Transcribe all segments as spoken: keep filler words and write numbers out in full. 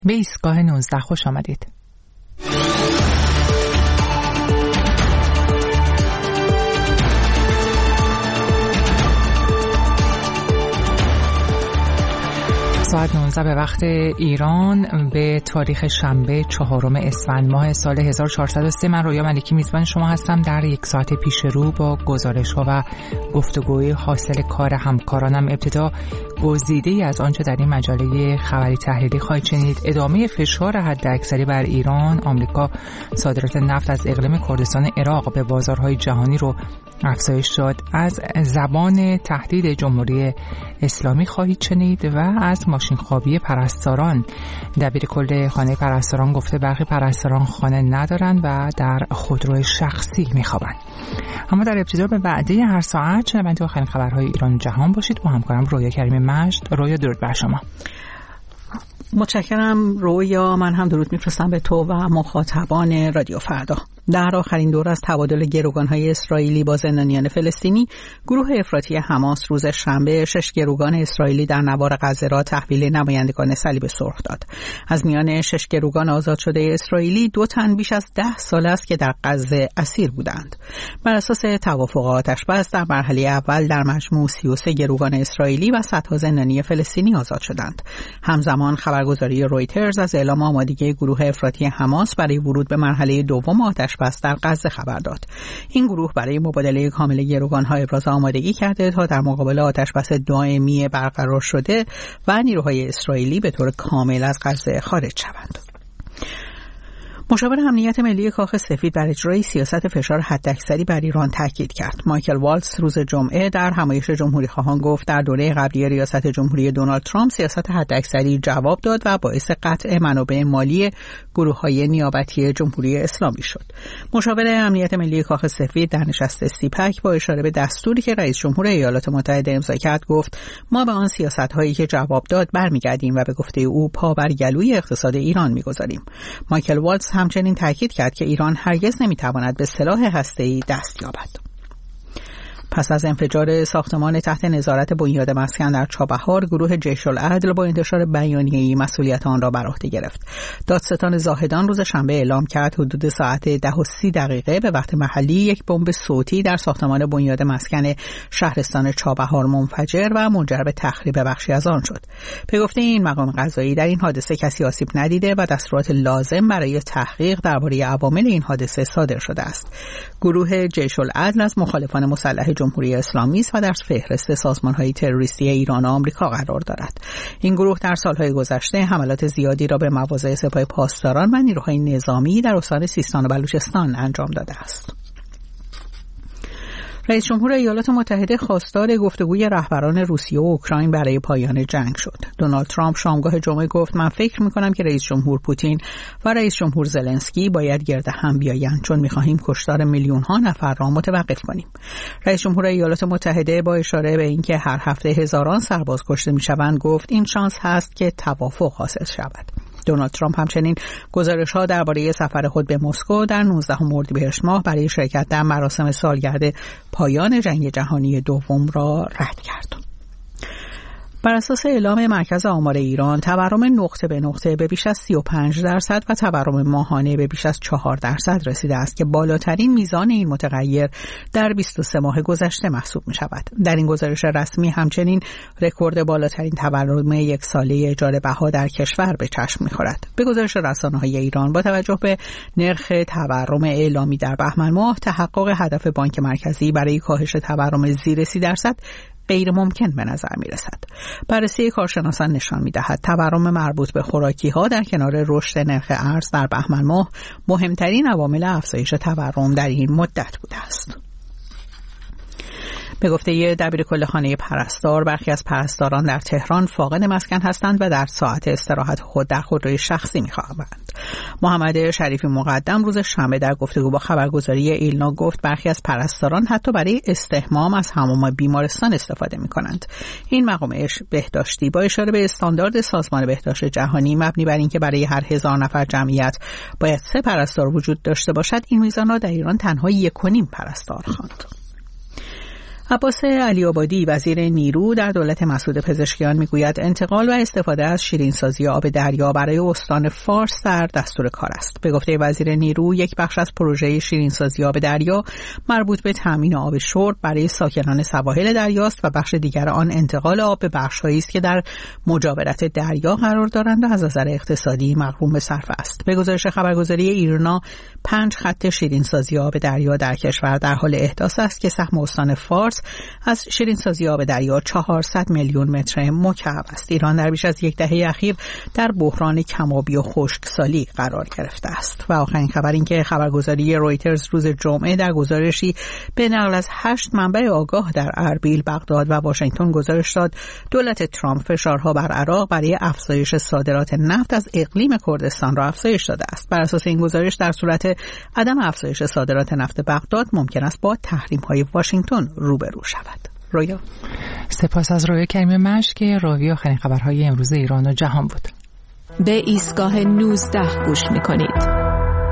به ایستگاه نوزده خوش آمدید. ساعت نوزده به وقت ایران به تاریخ شنبه چهارم اسفند ماه سال هزار و چهارصد و سه. من رویا ملکی میزبان شما هستم. در یک ساعت پیش رو با گزارش ها و گفتگوی حاصل کار همکارانم ابتدا گزیده‌ای از آنچه در این مجله خبری تحلیلی خواهید شنید. ادامه فشار حداکثری بر ایران، آمریکا صادرات نفت از اقلیم کردستان عراق به بازارهای جهانی رو افزایش داد. از زبان تهدید جمهوری اسلامی خواهید شنید و از ماشین خوابی پرستاران. دبیرکل خانه پرستاران گفته برخی پرستاران خانه ندارند و در خودرو شخصی میخوابند. اما در ابتدا به وعده هر ساعت شنونده آخرین خبرهای ایران و جهان باشید. با همکارم رویا کریمی مجد. رویا، درود بر شما. متشکرم رویا. من هم درود میفرستم به تو و مخاطبان رادیو فردا. در آخرین دور از تبادل گروگان‌های اسرائیلی با زندانیان فلسطینی، گروه افراطی حماس روز شنبه شش گروگان اسرائیلی در نوار غزه را تحویل نمایندگان صلیب سرخ داد. از میان شش گروگان آزاد شده اسرائیلی، دو تن بیش از ده سال است که در غزه اسیر بودند. بر اساس توافق آتش‌بس در مرحله اول در مجموع سی و سه گروگان اسرائیلی و صدها زندانی فلسطینی آزاد شدند. همزمان خبرگزاری رویترز از اعلام آمادگی گروه افراطی حماس برای ورود به مرحله دوم آتش بس در غزه خبر داد. این گروه برای مبادله کامل گروگان‌ها ابراز آمادگی کرده تا در مقابل آتش‌بس دائمی برقرار شده و نیروهای اسرائیلی به طور کامل از غزه خارج شوند. مشاور امنیت ملی کاخ سفید بر اجرای سیاست فشار حداکثری بر ایران تاکید کرد. مایکل والتز روز جمعه در همایش جمهوری‌خواهان گفت در دوره قبلی ریاست جمهوری دونالد ترامپ سیاست حداکثری جواب داد و باعث قطع منابع مالی گروه‌های نیابتی جمهوری اسلامی شد. مشاور امنیت ملی کاخ سفید در نشست سیپک با اشاره به دستوری که رئیس جمهور ایالات متحده امضا کرد گفت ما به آن سیاست‌هایی که جواب داد برمیگردیم و به گفته او پا بر گلوی اقتصاد ایران می‌گذاریم. مایکل والتز همچنین تاکید کرد که ایران هرگز نمیتواند به سلاح هسته‌ای دست یابد. پس از انفجار ساختمان تحت نظارت بنیاد مسکن در چابهار، گروه جیش العدل با انتشار بیانیه‌ای مسئولیت آن را بر عهده گرفت. دادستان زاهدان روز شنبه اعلام کرد حدود ساعت ده و سی دقیقه به وقت محلی یک بمب صوتی در ساختمان بنیاد مسکن شهرستان چابهار منفجر و منجر به تخریب بخشی از آن شد. به گفته این مقام قضایی در این حادثه کسی آسیب ندیده و دستورات لازم برای تحقیق درباره عوامل این حادثه صادر شده است. گروه جیش العدل از مخالفان مسلح جمهوری اسلامی است و در فهرست سازمان‌های تروریستی ایران و آمریکا قرار دارد. این گروه در سال‌های گذشته حملات زیادی را به مواضع سپاه پاسداران و نیروهای نظامی در استان سیستان و بلوچستان انجام داده است. رئیس جمهور ایالات متحده خواستار گفتگوی رهبران روسیه و اوکراین برای پایان جنگ شد. دونالد ترامپ شامگاه جمعه گفت من فکر می‌کنم که رئیس جمهور پوتین و رئیس جمهور زلنسکی باید گرد هم بیایند چون می‌خواهیم کشتار میلیون‌ها نفر را متوقف کنیم. رئیس جمهور ایالات متحده با اشاره به اینکه هر هفته هزاران سرباز کشته می‌شوند گفت این شانس هست که توافق حاصل شود. دونالد ترامپ همچنین گزارش‌ها درباره سفر خود به مسکو در نوزدهم اردیبهشت ماه برای شرکت در مراسم سالگرد پایان جنگ جهانی دوم را رد کرد. بر اساس اعلام مرکز آمار ایران، تورم نقطه به نقطه به بیش از سی و پنج درصد و تورم ماهانه به بیش از چهار درصد رسیده است که بالاترین میزان این متغیر در بیست و سه ماه گذشته محسوب می شود. در این گزارش رسمی همچنین رکورد بالاترین تورم یک ساله اجاره بها در کشور به چشم می خورد. به گزارش رسانه‌های ایران با توجه به نرخ تورم اعلامی در بهمن ماه، تحقق هدف بانک مرکزی برای کاهش تورم زیر سی درصد غیر ممکن به نظر می رسد. بررسی کارشناسان نشان می دهد تورم مربوط به خوراکی ها در کنار رشد نرخ ارز در بهمن ماه مهمترین عوامل افزایش تورم در این مدت بوده است. به گفته دبیرکل خانه پرستار، برخی از پرستاران در تهران فاقد مسکن هستند و در ساعت استراحت خود در خودروی شخصی می‌خوابند. محمد شریفی مقدم روز شنبه در گفتگو با خبرگزاری ایلنا گفت برخی از پرستاران حتی برای استحمام از حمام بیمارستان استفاده می‌کنند. این مقام بهداشتی با اشاره به استاندارد سازمان بهداشت جهانی مبنی بر اینکه برای هر هزار نفر جمعیت باید سه پرستار وجود داشته باشد، این میزان را در ایران تنها یک و نیم پرستار خواند. عباس علی‌آبادی وزیر نیرو در دولت مسعود پزشکیان میگوید انتقال و استفاده از شیرینسازی آب دریا برای استان فارس در دستور کار است. به گفته وزیر نیرو یک بخش از پروژه شیرینسازی آب دریا مربوط به تامین آب شرب برای ساکنان سواحل دریاست و بخش دیگر آن انتقال آب به بخش‌هایی است که در مجاورت دریا قرار دارند و از نظر اقتصادی مغروم به صرفه است. به گزارش خبرگزاری ایرنا پنج خط شیرینسازی آب دریا در کشور در حال احداث است که سهم استان فارس از شیرینسازی آب دریا چهارصد میلیون متر مکعب است. ایران در بیش از یک دهه اخیر در بحران کم‌آبی و خشکسالی قرار گرفته است. و آخرین خبر این که خبرگزاری رویترز روز جمعه در گزارشی به نقل از هشت منبع آگاه در اربیل، بغداد و واشنگتن گزارش داد دولت ترامپ فشارها بر عراق برای افزایش صادرات نفت از اقلیم کردستان را افزایش داده است. بر اساس این گزارش در صورت عدم افزایش صادرات نفت بغداد ممکن است با تحریم‌های واشنگتن روبرو شود. رویا سپاس از رویا کریم مشک که راوی آخرین خبرهای امروز ایران و جهان بود. به ایستگاه نوزده گوش می‌کنید.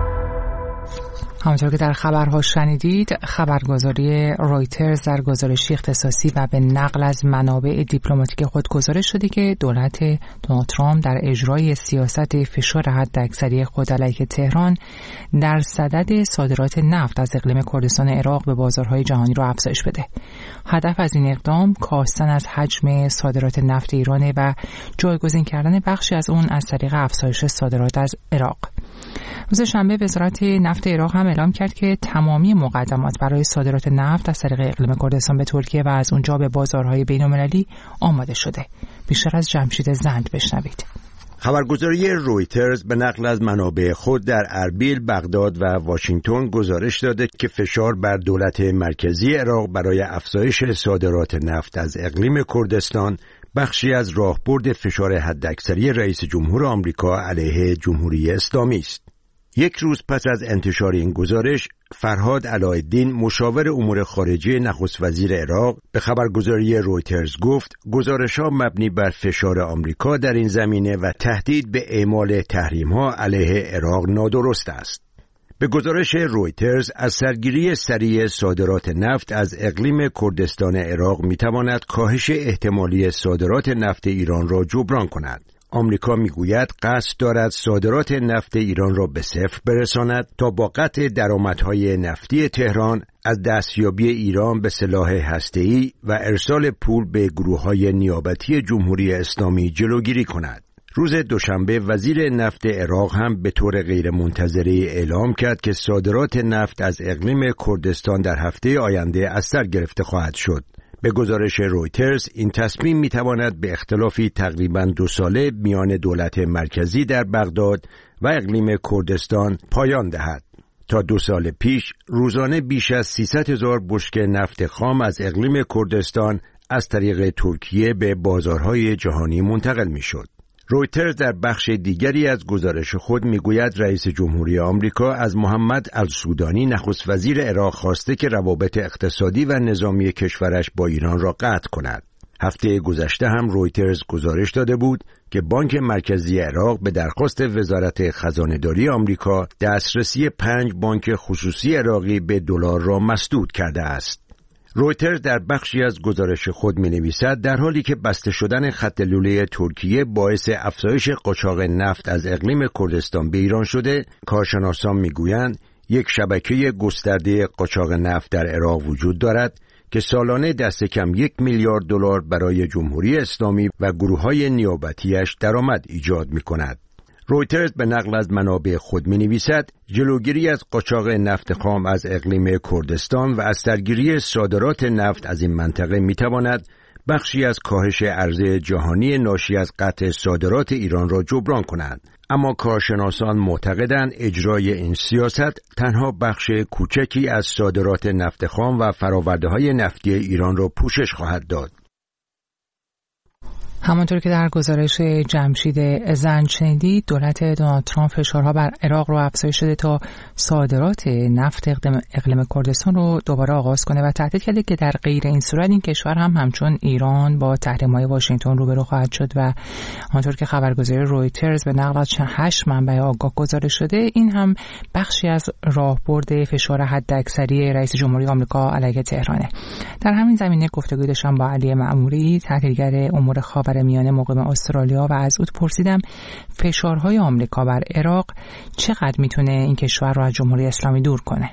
همونطور که در خبرها شنیدید، خبرگزاری رویترز در گزارشی اختصاصی و به نقل از منابع دیپلماتیک خود گزارش شده که دولت دونالد ترامپ در اجرای سیاست فشار حداکثری خود علیه تهران در صدد صادرات نفت از اقلیم کردستان عراق به بازارهای جهانی را افزایش بده. هدف از این اقدام کاستن از حجم صادرات نفت ایرانه و جایگزین کردن بخشی از اون از طریق افزایش صادرات از عراق. روز شنبه وزارت نفت عراق هم اعلام کرد که تمامی مقدمات برای صادرات نفت از طریق اقلیم کردستان به ترکیه و از اونجا به بازارهای بین‌المللی آماده شده. بیشتر از جمشید زند بشنوید. خبرگزاری رویترز به نقل از منابع خود در اربیل، بغداد و واشنگتن گزارش داده که فشار بر دولت مرکزی عراق برای افزایش صادرات نفت از اقلیم کردستان بخشی از راهبرد فشار حداکثری رئیس جمهور آمریکا علیه جمهوری اسلامی است. یک روز پس از انتشار این گزارش، فرهاد علاءالدین مشاور امور خارجه نخست وزیر عراق به خبرگزاری رویترز گفت گزارش‌ها مبنی بر فشار آمریکا در این زمینه و تهدید به اعمال تحریم‌ها علیه عراق نادرست است. به گزارش رویترز از سرگیری سریع صادرات نفت از اقلیم کردستان عراق می‌تواند کاهش احتمالی صادرات نفت ایران را جبران کند. آمریکا میگوید قصد دارد صادرات نفت ایران را به صفر برساند تا با قطع درآمدهای نفتی تهران از دستیابی ایران به سلاح هسته‌ای و ارسال پول به گروه‌های نیابتی جمهوری اسلامی جلوگیری کند. روز دوشنبه وزیر نفت عراق هم به طور غیرمنتظره اعلام کرد که صادرات نفت از اقلیم کردستان در هفته آینده از سر گرفته خواهد شد. به گزارش رویترز این تصمیم میتواند به اختلافی تقریباً دو ساله میان دولت مرکزی در بغداد و اقلیم کردستان پایان دهد. تا دو سال پیش روزانه بیش از سیصد هزار بشکه نفت خام از اقلیم کردستان از طریق ترکیه به بازارهای جهانی منتقل میشد. رویترز در بخش دیگری از گزارش خود میگوید رئیس جمهوری آمریکا از محمد السودانی نخست وزیر عراق خواسته که روابط اقتصادی و نظامی کشورش با ایران را قطع کند. هفته گذشته هم رویترز گزارش داده بود که بانک مرکزی عراق به درخواست وزارت خزانه‌داری آمریکا دسترسی پنج بانک خصوصی عراقی به دلار را مسدود کرده است. رویترز در بخشی از گزارش خود می‌نویسد در حالی که بسته شدن خط لوله ترکیه باعث افزایش قاچاق نفت از اقلیم کردستان به ایران شده، کارشناسان می‌گویند یک شبکه گسترده قاچاق نفت در عراق وجود دارد که سالانه دست کم یک میلیارد دلار برای جمهوری اسلامی و گروه‌های نیابتیش درآمد ایجاد می‌کند. رویترز به نقل از منابع خود می‌نویسد جلوگیری از قاچاق نفت خام از اقلیم کردستان و از سرگیری صادرات نفت از این منطقه می‌تواند بخشی از کاهش عرضه جهانی ناشی از قطع صادرات ایران را جبران کند. اما کارشناسان معتقدند اجرای این سیاست تنها بخش کوچکی از صادرات نفت خام و فرآورده‌های نفتی ایران را پوشش خواهد داد. همانطور که در گزارش جمشید زند شنیدید، دولت دونالد ترامپ فشارها بر عراق رو افزایش داده تا صادرات نفت اقلیم, اقلیم کردستان رو دوباره آغاز کنه و تهدید کرده که در غیر این صورت این کشور هم همچون ایران با تحریم‌های واشنگتن روبرو خواهد شد. و همانطور که خبرگزاری رویترز به نقل از هشت منبع آگاه گزارش شده، این هم بخشی از راهبرد فشار حداکثری رئیس جمهوری آمریکا علیه تهرانه. در همین زمینه گفتگو داشتم با علی معموری، تحلیلگر امور خاورمیانه مقیم استرالیا، و از او پرسیدم فشارهای آمریکا بر عراق چقدر میتونه این کشور رو از جمهوری اسلامی دور کنه؟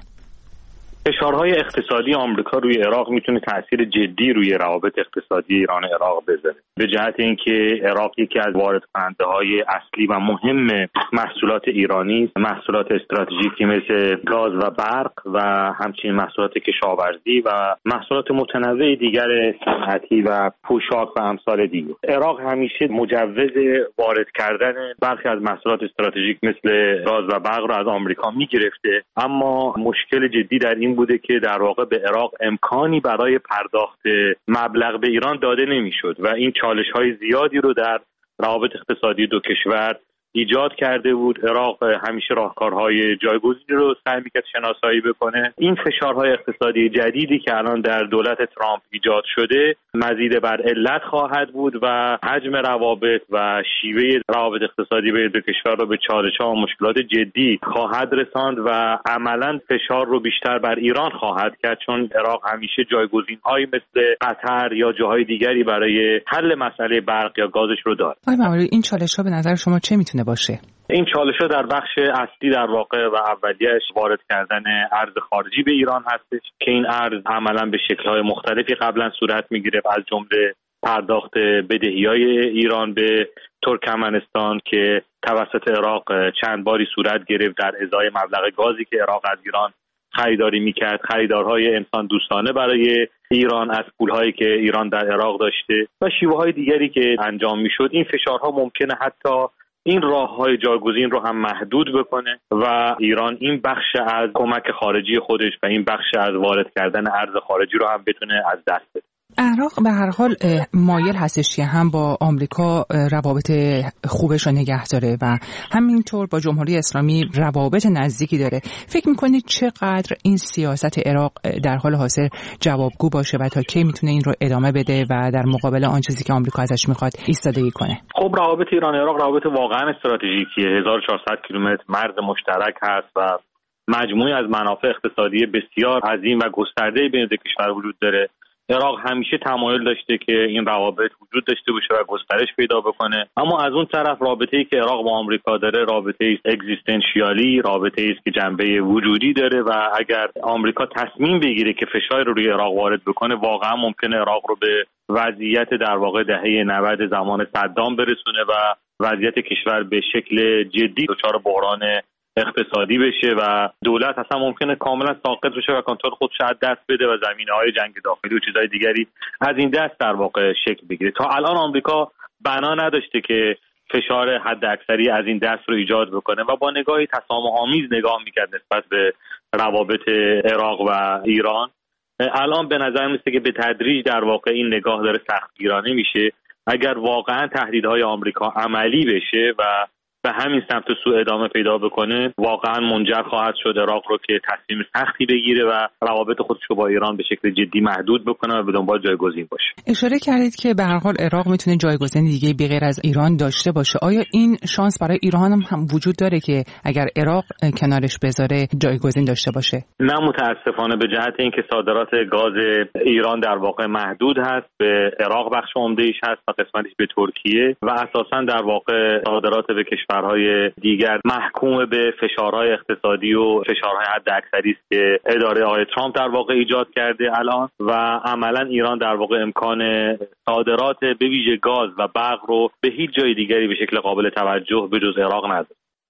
فشارهای اقتصادی آمریکا روی عراق میتونه تاثیر جدی روی روابط اقتصادی ایران و عراق بذاره، به جهت اینکه عراق یکی از وارد کننده‌های اصلی و مهم محصولات ایرانی است، محصولات استراتژیکی مثل گاز و برق و همچنین محصولات کشاورزی و محصولات متنوع دیگر صنعتی و پوشاک و امثال دیگر. عراق همیشه مجوز وارد کردن برخی از محصولات استراتژیک مثل گاز و برق را از آمریکا میگرفته، اما مشکل جدی در این بوده که در واقع به عراق امکانی برای پرداخت مبلغ به ایران داده نمیشد و این چالش‌های زیادی رو در روابط اقتصادی دو کشور ایجاد کرده بود. عراق همیشه راهکارهای جایگزینی رو سعی می‌کرد شناسایی بکنه. این فشارهای اقتصادی جدیدی که الان در دولت ترامپ ایجاد شده مزید بر علت خواهد بود و حجم روابط و شیوه روابط اقتصادی بین دو کشور رو به چالش‌ها و مشکلات جدی خواهد رساند و عملاً فشار رو بیشتر بر ایران خواهد کرد، چون عراق همیشه جایگزین‌هایی مثل قطر یا جاهای دیگری برای حل مسئله برق یا گازش رو داره. آقای معموری، این چالش‌ها به نظر شما چه میتونه باشه؟ این چالش‌ها در بخش اصلی در واقع و اولیه‌اش وارد کردن ارز خارجی به ایران هستش که این ارز عملاً به شکل‌های مختلفی قبلا صورت می‌گرفت، از جمله پرداخت بدهی‌های ایران به ترکمنستان که توسط عراق چند باری صورت گرفت در ازای مبلغ گازی که عراق از ایران خریداری می‌کرد، خریدارهای انسان دوستانه برای ایران از پول‌هایی که ایران در عراق داشته و شیوه‌های دیگری که انجام می‌شد. این فشارها ممکنه حتی این راه‌های جایگزین رو هم محدود بکنه و ایران این بخش از کمک خارجی خودش و این بخش از وارد کردن ارز خارجی رو هم بتونه از دست بده. عراق به هر حال مایل هستش که هم با آمریکا روابط خوبش رو نگه داره و همینطور با جمهوری اسلامی روابط نزدیکی داره. فکر میکنید چقدر این سیاست عراق در حال حاضر جوابگو باشه و تا کی میتونه این رو ادامه بده و در مقابل آن چیزی که آمریکا ازش میخواد ایستادگی کنه؟ خب روابط ایران عراق روابط واقعا استراتژیکیه. هزار و چهارصد کیلومتر مرز مشترک هست و مجموعی از منافع اقتصادی بسیار عظیم و گسترده بین دو کشور وجود داره. عراق همیشه تمایل داشته که این روابط وجود داشته باشه و گسترش پیدا بکنه، اما از اون طرف رابطه‌ای که عراق با آمریکا داره رابطه‌ای است اگزیستانسیالی، رابطه‌ای است که جنبه وجودی داره و اگر آمریکا تصمیم بگیره که فشار رو روی عراق وارد بکنه، واقعا ممکنه عراق رو به وضعیت در واقع دهه نود زمان صدام برسونه و وضعیت کشور به شکل جدی دچار بحران اقتصادی بشه و دولت اصلا ممکنه کاملا ساقط بشه و کنترل خودش از دست بده و زمینه‌های جنگ داخلی و چیزهای دیگری از این دست در واقع شکل بگیره. تا الان آمریکا بنا نداشته که فشار حداکثری از این دست رو ایجاد بکنه و با نگاهی تسامح‌آمیز نگاه می‌کرد نسبت به روابط عراق و ایران. الان به نظر میاد که به تدریج در واقع این نگاه داره سختگیرانه میشه. اگر واقعا تهدیدهای آمریکا عملی بشه و به همین سمت سو ادامه پیدا بکنه، واقعا منجر خواهد شد عراق رو که تصمیم سختی بگیره و روابط خودش رو با ایران به شکل جدی محدود بکنه و به دنبال جایگزین باشه. اشاره کردید که به هر حال عراق میتونه جایگزین دیگه به غیر از ایران داشته باشه. آیا این شانس برای ایران هم وجود داره که اگر عراق کنارش بذاره جایگزین داشته باشه؟ نه، متاسفانه به جهت اینکه صادرات گاز ایران در واقع محدود هست، به عراق بخش عمده‌ایش هست و قسمتش به ترکیه و اساساً در واقع صادرات به کشورهای دیگر محکوم به فشارهای اقتصادی و فشارهای حداکثری است که اداره آقای ترامپ در واقع ایجاد کرده الان و عملاً ایران در واقع امکان صادرات به ویژه گاز و برق رو به هیچ جای دیگری به شکل قابل توجه به جز عراق نداره.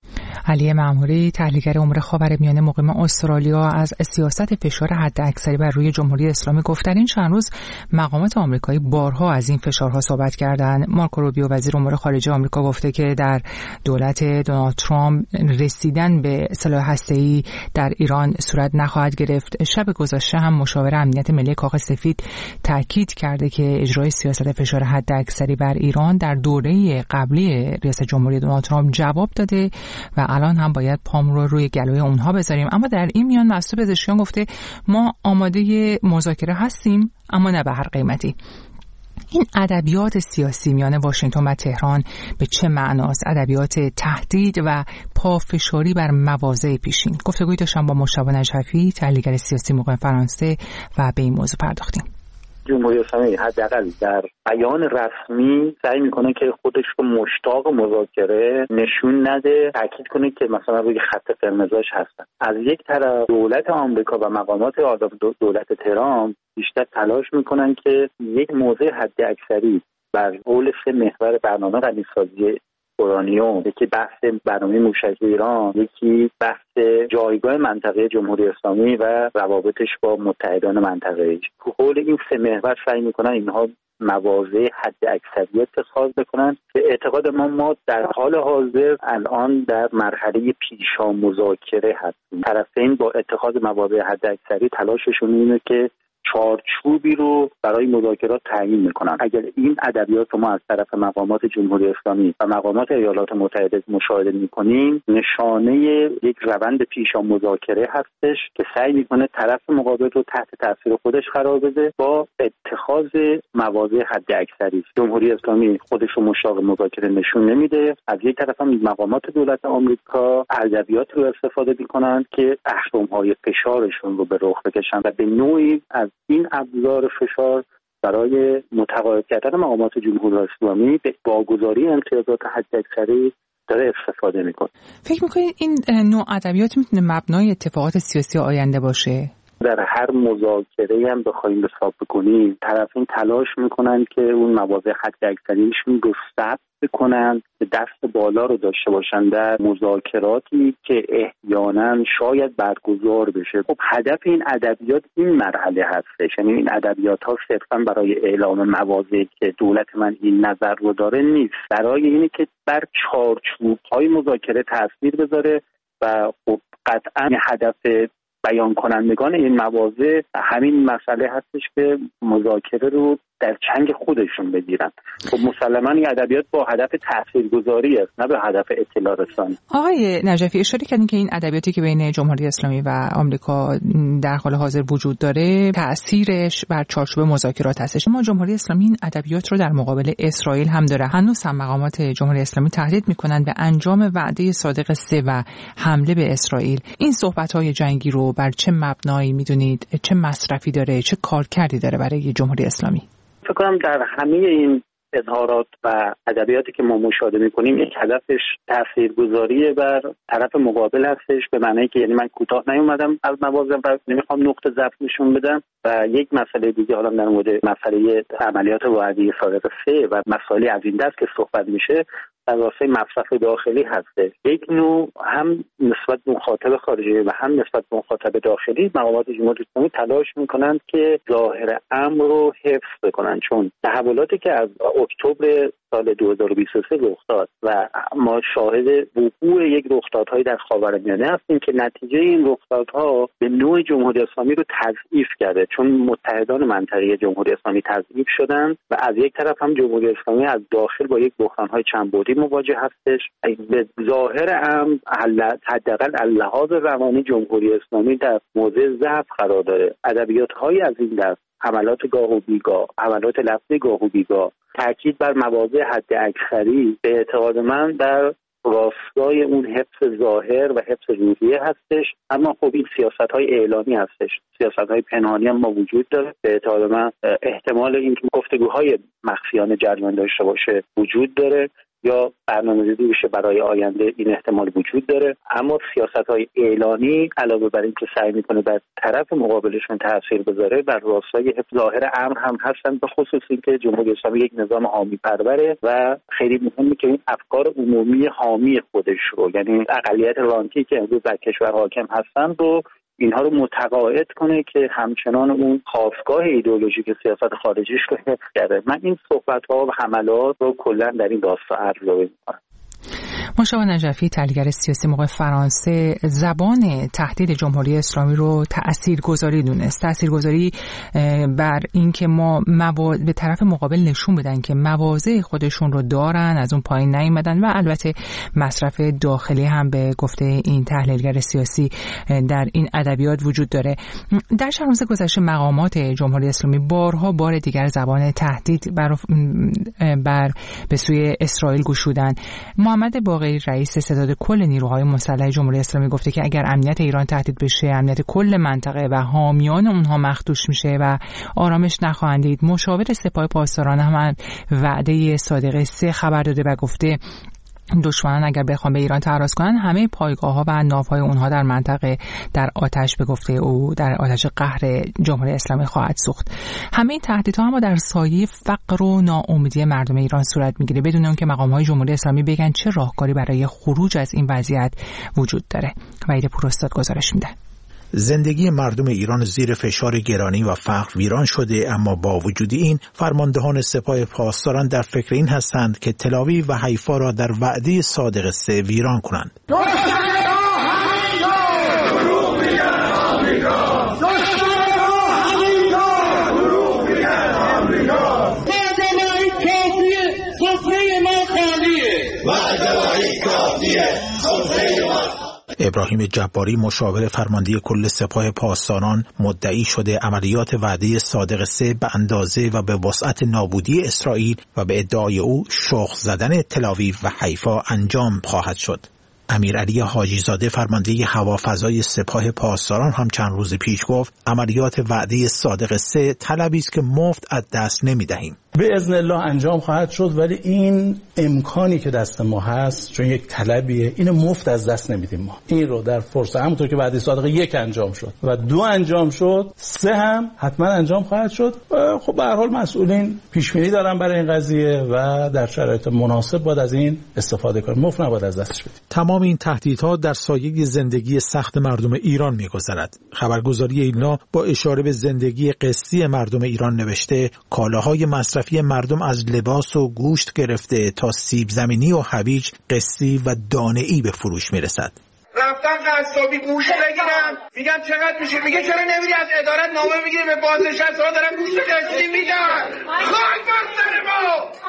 علی معموری، تحلیلگر امور خاورمیانه مقیم استرالیا، از سیاست فشار حداکثری بر روی جمهوری اسلامی گفت. در این چند روز مقامات آمریکایی بارها از این فشارها صحبت کردند. مارکو روبیو وزیر امور خارجه آمریکا گفته که در دولت دونالد ترامپ رسیدن به سلاح هسته‌ای در ایران صورت نخواهد گرفت. شب گذشته هم مشاور امنیت ملی کاخ سفید تاکید کرده که اجرای سیاست فشار حداکثری بر ایران در دوره قبلی ریاست جمهوری دونالد ترامپ جواب داده و الان هم باید پام رو روی گلوی اونها بذاریم. اما در این میان مسئول پزشکیان گفته ما آماده مذاکره هستیم، اما نه به هر قیمتی. این ادبیات سیاسی میان واشنگتن و تهران به چه معناست؟ ادبیات تهدید و پافشاری بر مواضع پیشین. گفتگوی داشتم با مجتبی نجفی، تحلیلگر سیاسی مقیم فرانسه، و به این موضوع پرداختیم. جمهوری اسلامی حداقل در بیان رسمی سعی میکنه که خودش رو مشتاق مذاکره نشون نده، تاکید کنه که مثلا روی خط قرمزاش هستن. از یک طرف دولت آمریکا و مقامات دولت تهران بیشتر تلاش میکنن که یک موضع حداکثری بر قول سه محور برنامه غنیسازی اورانیوم، یکی بحث برنامه موشکی ایران، یکی بحث جایگاه منطقه جمهوری اسلامی و روابطش با متحدان منطقه‌ای. تو حول این سه محور سعی میکنن اینها مواضع حد اکثری اتخاذ بکنن. به اعتقاد ما ما در حال حاضر الان در مرحله پیشا مذاکره هستیم. طرفین با اتخاذ مواضع حد اکثری تلاششون اینه که چارچوبی رو برای مذاکرات تعیین میکنن. اگر این ادبیات ما از طرف مقامات جمهوری اسلامی و مقامات ایالات متحده مشاهده میکنیم، نشانه یک روند پیشا مذاکره هستش که سعی میکنه طرف مقابل رو تحت تاثیر خودش قرار بده با اتخاذ مواضع حد اکثری. جمهوری اسلامی خودش رو مشتاق مذاکره نشون نمیده. از یک طرف هم مقامات دولت آمریکا ادبیات رو استفاده میکنن که اهرم‌های فشارشون رو به رخ بکشن و به نوعی از این ابزار فشار برای متقاعد کردن مقامات جمهوری اسلامی به واگذاری امتیازات حداکثری داره استفاده میکنه. فکر میکنید این نوع ادبیات میتونه مبنای اتفاقات سیاسی آینده باشه؟ در هر مذاکره هم بخوایم حساب بکنیم، طرفین تلاش میکنن که اون مواضع حداکثریشون رو ثبت بکنن، دست بالا رو داشته باشن در مذاکراتی که احیانا شاید برگزار بشه. خب هدف این ادبیات این مرحله هستش، یعنی این ادبیات ها صرفا برای اعلام مواضعی که دولت من این نظر رو داره نیست، برای اینه که بر چارچوب های مذاکره تاثیر بذاره و خب قطعا هدف بیان کنندگان این مواضع همین مسئله هستش که مذاکره رو در چنگ خودشون بگیرن. خب مسلماً این ادبیات با هدف تاثیرگذاری است، نه به هدف اطلاع رسانی. آقای نجفی اشاره کردین که این ادبیاتی که بین جمهوری اسلامی و آمریکا در حال حاضر وجود داره تأثیرش بر چارچوب مذاکرات هستش. ما جمهوری اسلامی این ادبیات رو در مقابل اسرائیل هم داره. هنوز هم مقامات جمهوری اسلامی تهدید میکنن به انجام وعده صادق سه و حمله به اسرائیل. این صحبت‌های جنگی رو بر چه مبنایی میدونید؟ چه مصرفی داره؟ چه کارکردی داره برای جمهوری اسلامی؟ فکر کنم در همه این اظهارات و ادبیاتی که ما مشاهده می‌کنیم یک هدفش تاثیرگذاری بر طرف مقابل هستش، به معنی که یعنی من کوتاه نیومدم از مواضع و نمیخوام نقطه ضعف نشون بدم. و یک مسئله دیگه حالا در مورد مسئله عملیات وعده صادق سه و مسائلی از این دست که صحبت میشه در واسه مصرف داخلی هسته. یک نوع هم نسبت به مخاطب خارجی و هم نسبت به مخاطب داخلی مقامات جمهوری اسلامی تلاش میکنند که ظاهر امر رو حفظ بکنن، چون تحولاتی که از اکتبر سال دو هزار و بیست و سه رخ داد و ما شاهد وقوع یک رخدادهای در خاورمیانه هستیم که نتیجه این رخدادها به نوع جمهوری اسلامی رو تضعیف کرده، چون متحدان منطقه جمهوری اسلامی تضعیف شدن و از یک طرف هم جمهوری اسلامی از داخل با یک بحران‌های چند بعدی مواجه هستش. به ظاهر هم حداقل اللحاظ روانی جمهوری اسلامی در موضع ضعف قرار داره. ادبیات‌های از این دست، حملات گاه و بیگاه، حملات لفظی گاه و بیگاه، تاکید بر مواضع حد اکثری به اعتقاد من در راستای اون حفظ ظاهر و حفظ روحیه هستش. اما خب این سیاست‌های اعلانی هستش، سیاست‌های پنهانی هم ما وجود داره. به اعتقاد من احتمال اینکه گفتگوهای مخفیانه جریان داشته باشه وجود داره. یا برنامه‌ریزی بشه برای آینده، این احتمال وجود داره. اما سیاست‌های اعلانی علاوه بر اینکه سعی می‌کنه بر طرف مقابلشون تاثیر بذاره، بر راستای ظاهر امر هم هستن، به خصوص اینکه جمهوری اسلامی یک نظام حامی پروره و خیلی مهمه که این افکار عمومی حامی خودش رو، یعنی اقلیت رانتی که امروز در کشور حاکم هستن رو، اینها رو متقاعد کنه که همچنان اون خاستگاه ایدئولوژیک سیاست خارجیش رو حفظ کرده. من این صحبت‌ها و حملات رو کلا در این داستان ارزیابی می‌کنم. مشتاق نجفی، تحلیلگر سیاسی موقع فرانسه، زبان تهدید جمهوری اسلامی رو تاثیرگذاری دونست. تاثیرگذاری بر این که ما مواضع به طرف مقابل نشون بدن که مواضع خودشون رو دارن، از اون پایین نیومدن، و البته مصرف داخلی هم به گفته این تحلیلگر سیاسی در این ادبیات وجود داره. در چند روز گذشته مقامات جمهوری اسلامی بارها بار دیگر زبان تهدید بر, بر به سوی اسرائیل گشودن. محمد باقری، رئیس ستاد کل نیروهای مسلح جمهوری اسلامی، گفته که اگر امنیت ایران تهدید بشه، امنیت کل منطقه و حامیان اونها مخدوش میشه و آرامش نخواهند دید. مشاور سپاه پاسداران هم وعده صادقه سه خبر داده و گفته دشمنان اگر بخوان به ایران تعرض کنن، همه پایگاه‌ها و ناوهای اونها در منطقه در آتش، به گفته او، در آتش قهر جمهوری اسلامی خواهد سوخت. همه این تهدیدها اما در سایه فقر و ناامیدی مردم ایران صورت میگیره، بدون اون که مقام‌های جمهوری اسلامی بگن چه راهکاری برای خروج از این وضعیت وجود داره. وحید پوراستاد گزارش میده. زندگی مردم ایران زیر فشار گرانی و فقر ویران شده، اما با وجود این فرماندهان سپاه پاسداران در فکر این هستند که تل‌آویو و حیفا را در وعده صادق سه ویران کنند. ابراهیم جباری، مشاور فرمانده کل سپاه پاسداران، مدعی شده عملیات وعده صادق سه به اندازه و به وسعت نابودی اسرائیل و به ادعای او شخم زدن تل‌آویو و حیفا انجام خواهد شد. امیرعلی حاجی زاده، فرمانده هوافضای سپاه پاسداران، هم چند روز پیش گفت عملیات وعده صادق سه طلبی است که مفت از دست نمی‌دهیم. به اذن الله انجام خواهد شد، ولی این امکانی که دست ما هست چون یک طلبیه، اینو مفت از دست نمیدیم. ما این رو در فرصت، همونطور که وعده صادق یک انجام شد و دو انجام شد، سه هم حتما انجام خواهد شد. خب به هر حال مسئولین پیش بینی دارن برای این قضیه و در شرایط مناسب باید از این استفاده کنیم، مفت نباید از دستش بدیم. تمام این تهدیدها در سایه زندگی سخت مردم ایران می‌گذرد. خبرگزاری ایلنا با اشاره به زندگی قسطی مردم ایران نوشته کالاهای مصرفی مردم از لباس و گوشت گرفته تا سیب زمینی و هویج قسطی و دانه‌ای به فروش میرسد. رفتن قصابی گوشت بگیرم، میگم چقدر میشه، میگه چرا نمیری از ادارت نامه میگیری به بازنشسته ها دارن گوشت قسطی میدن. خاک بر سر ما،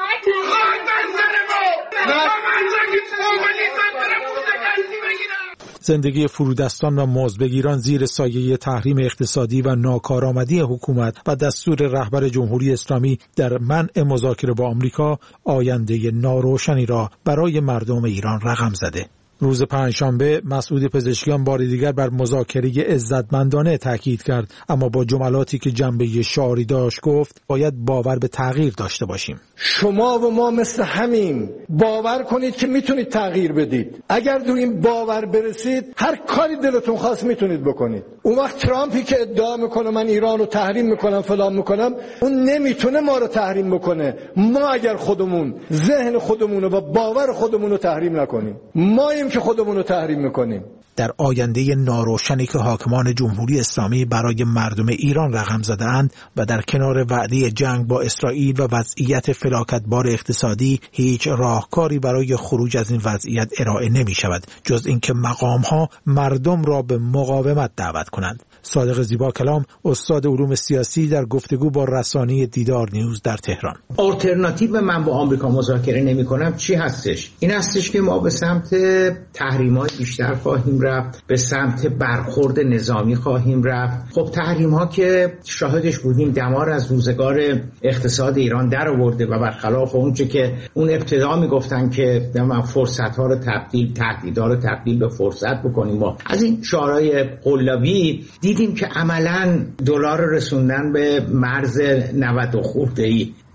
خاک بر سر ما، من زنگی اومدی من برم گوشت قسطی بگیرم. زندگی فرودستان و مزدبگیران زیر سایه تحریم اقتصادی و ناکارآمدی حکومت و دستور رهبر جمهوری اسلامی در منع مذاکره با آمریکا آینده ناروشنی را برای مردم ایران رقم زده. روز پنجشنبه مسعود پزشکیان بار دیگر بر مذاکره عزتمندانه تاکید کرد، اما با جملاتی که جنبه شعاری داشت گفت باید باور به تغییر داشته باشیم. شما و ما مثل همین، باور کنید که میتونید تغییر بدید. اگر دو این باور برسید هر کاری دلتون خواست میتونید بکنید. اون وقت ترامپی که ادعا میکنه من ایران رو تحریم میکنم فلان میکنم، اون نمیتونه ما رو تحریم بکنه. ما اگر خودمون ذهن خودمون و باور خودمون رو تحریم نکنیم، ما این که خودمون رو تحریم میکنیم. در آینده ناروشنی که حاکمان جمهوری اسلامی برای مردم ایران رقم زده‌اند و در کنار وعده جنگ با اسرائیل و وضعیت فلاکتبار اقتصادی، هیچ راهکاری برای خروج از این وضعیت ارائه نمی شود جز اینکه مقام‌ها مردم را به مقاومت دعوت کنند. صادق زیبا کلام، استاد علوم سیاسی، در گفتگو با رسانه دیدار نیوز در تهران. آلترناتیو من با آمریکا مذاکره نمی کنم چی هستش؟ این هستش که ما به سمت تحریم‌های بیشتر خواهیم رفت، به سمت برخورد نظامی خواهیم رفت. خب تحریم‌ها که شاهدش بودیم دمار از روزگار اقتصاد ایران در آورده و برخلاف اونچه که اون ابتدا میگفتن که ما فرصت‌ها رو تبدیل، تهدیدها رو تبدیل به فرصت بکنیم، ما از این شعارهای قلابی دیدیم که عملاً دلار رسوندن به مرز نود خرده‌ای.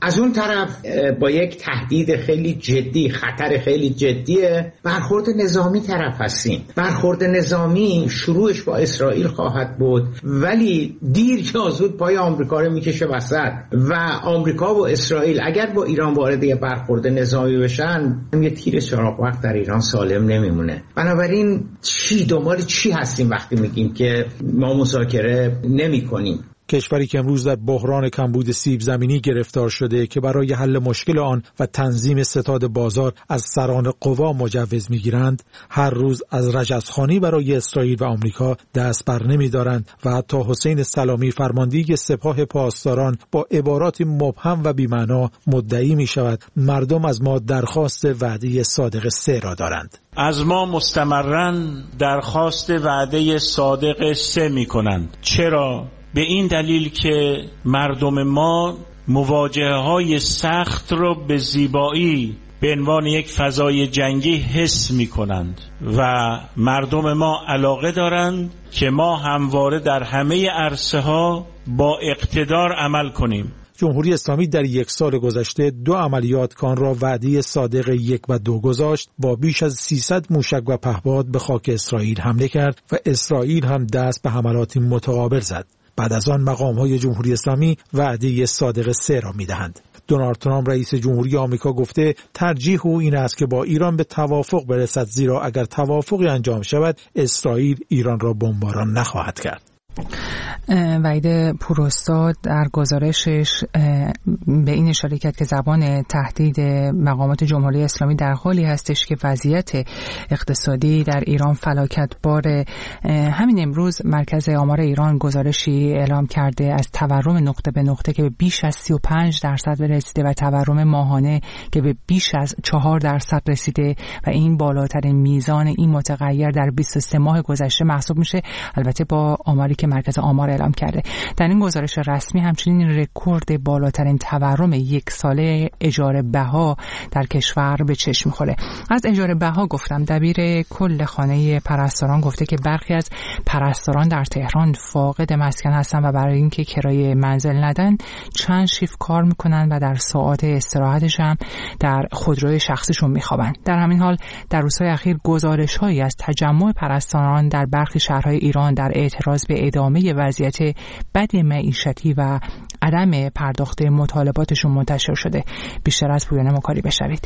از اون طرف با یک تهدید خیلی جدی، خطر خیلی جدی برخورد نظامی طرف هستیم. برخورد نظامی شروعش با اسرائیل خواهد بود، ولی دیر یا زود پای آمریکا رو میکشه وسط و آمریکا و اسرائیل اگر با ایران وارد یه برخورد نظامی بشن، یه تیر چراغ وقت در ایران سالم نمیمونه. بنابراین چی دنبال چی هستیم وقتی میگیم که ما مذاکره نمی‌کنیم؟ کشوری که امروز در بحران کمبود سیب زمینی گرفتار شده که برای حل مشکل آن و تنظیم ستاد بازار از سران قوا مجوز میگیرند، هر روز از رجزخوانی برای اسرائیل و آمریکا دست بر نمی‌دارند و حتی حسین سلامی فرمانده سپاه پاسداران با عباراتی مبهم و بی‌معنا مدعی می‌شود مردم از ما درخواست وعده صادق سه را دارند. از ما مستمراً درخواست وعده صادق سه می‌کنند. چرا؟ به این دلیل که مردم ما مواجهه‌های سخت را به زیبایی به عنوان یک فضای جنگی حس می‌کنند و مردم ما علاقه دارند که ما همواره در همه عرصه‌ها با اقتدار عمل کنیم. جمهوری اسلامی در یک سال گذشته دو عملیات کان را وعده صادق یک و دو گذاشت، با بیش از سیصد موشک و پهپاد به خاک اسرائیل حمله کرد و اسرائیل هم دست به حملاتی متقابل زد. بعد از آن مقام‌های جمهوری اسلامی وعده صادق سه را می‌دهند. دونالد ترامپ رئیس جمهوری آمریکا گفته ترجیح او این است که با ایران به توافق برسد، زیرا اگر توافقی انجام شود اسرائیل ایران را بمباران نخواهد کرد. وحید پوراستاد در گزارشش به این اشاره کرد که زبان تهدید مقامات جمهوری اسلامی در حالی هستش که وضعیت اقتصادی در ایران فلاکتباره. همین امروز مرکز آمار ایران گزارشی اعلام کرده از تورم نقطه به نقطه که به بیش از سی و پنج درصد رسیده و تورم ماهانه که به بیش از چهار درصد رسیده و این بالاترین میزان این متغیر در بیست و سه ماه گذشته محسوب میشه، البته با آماری که مرکز آمار اعلام کرده. در این گزارش رسمی همچنین رکورد بالاترین تورم یک ساله اجاره بها در کشور به چشم می‌خوره. از اجاره بها گفتم، دبیر کل خانه پرستاران گفته که برخی از پرستاران در تهران فاقد مسکن هستن و برای اینکه کرایه منزل ندن چند شیفت کار میکنن و در ساعات استراحتش هم در خودروی شخصیشون میخوابن. در همین حال در روزهای اخیر گزارش‌هایی از تجمع پرستاران در برخی شهرهای ایران در اعتراض به ادامه وضعیت بد معیشتی و عدم پرداخت مطالباتشون منتشر شده. بیشتر از پویان مکاری بشوید.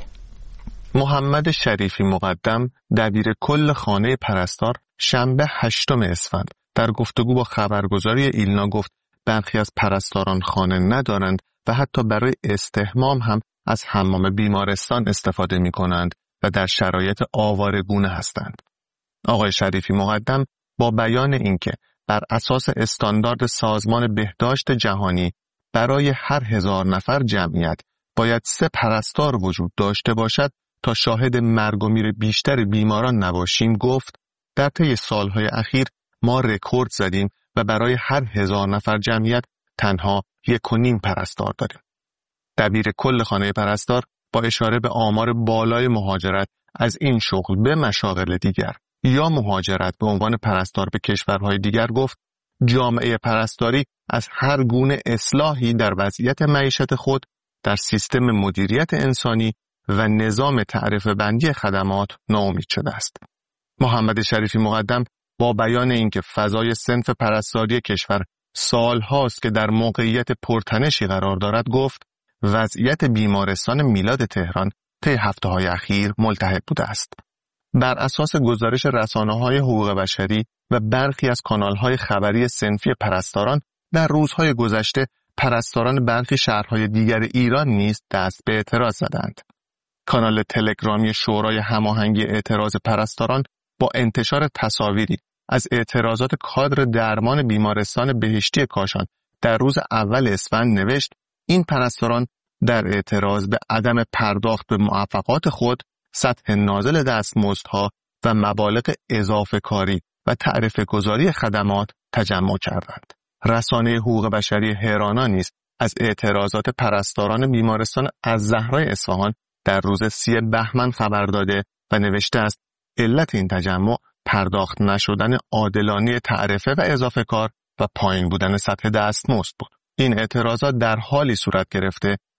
محمد شریفی مقدم دبیر کل خانه پرستار شنبه هشتم اسفند در گفتگو با خبرگزاری ایلنا گفت برخی از پرستاران خانه ندارند و حتی برای استحمام هم از حمام بیمارستان استفاده می کنند و در شرایط آوارگونه هستند. آقای شریفی مقدم با بیان اینکه بر اساس استاندارد سازمان بهداشت جهانی برای هر هزار نفر جمعیت باید سه پرستار وجود داشته باشد تا شاهد مرگ و میر بیشتر بیماران نباشیم گفت در طی سالهای اخیر ما رکورد زدیم و برای هر هزار نفر جمعیت تنها یک و نیم پرستار داریم. دبیر کل خانه پرستار با اشاره به آمار بالای مهاجرت از این شغل به مشاغل دیگر یا مهاجرت به عنوان پرستار به کشورهای دیگر گفت جامعه پرستاری از هر گونه اصلاحی در وضعیت معیشت خود در سیستم مدیریت انسانی و نظام تعرفه بندی خدمات ناامید شده است. محمد شریفی مقدم با بیان اینکه فضای صنف پرستاری کشور سالهاست که در موقعیت پرتنشی قرار دارد گفت وضعیت بیمارستان میلاد تهران طی هفته‌های اخیر ملتهب بوده است. بر اساس گزارش رسانه‌های حقوق بشری و برخی از کانال‌های خبری صنفی پرستاران در روزهای گذشته پرستاران برخی شهرهای دیگر ایران نیز دست به اعتراض زدند. کانال تلگرامی شورای هماهنگی اعتراض پرستاران با انتشار تصاویری از اعتراضات کادر درمان بیمارستان بهشتی کاشان در روز اول اسفند نوشت این پرستاران در اعتراض به عدم پرداخت به موفقات خود سطح نازل دستمزدها و مبالغ اضافه کاری و تعرفه گذاری خدمات تجمع کردند. رسانه حقوق بشری هرانا نیز از اعتراضات پرستاران بیمارستان الزهرا اصفهان در روز سی بهمن خبر داده و نوشته است علت این تجمع پرداخت نشدن عادلانه تعرفه و اضافه کار و پایین بودن سطح دستمزد بود. این اعتراضات در حالی صورت گرفته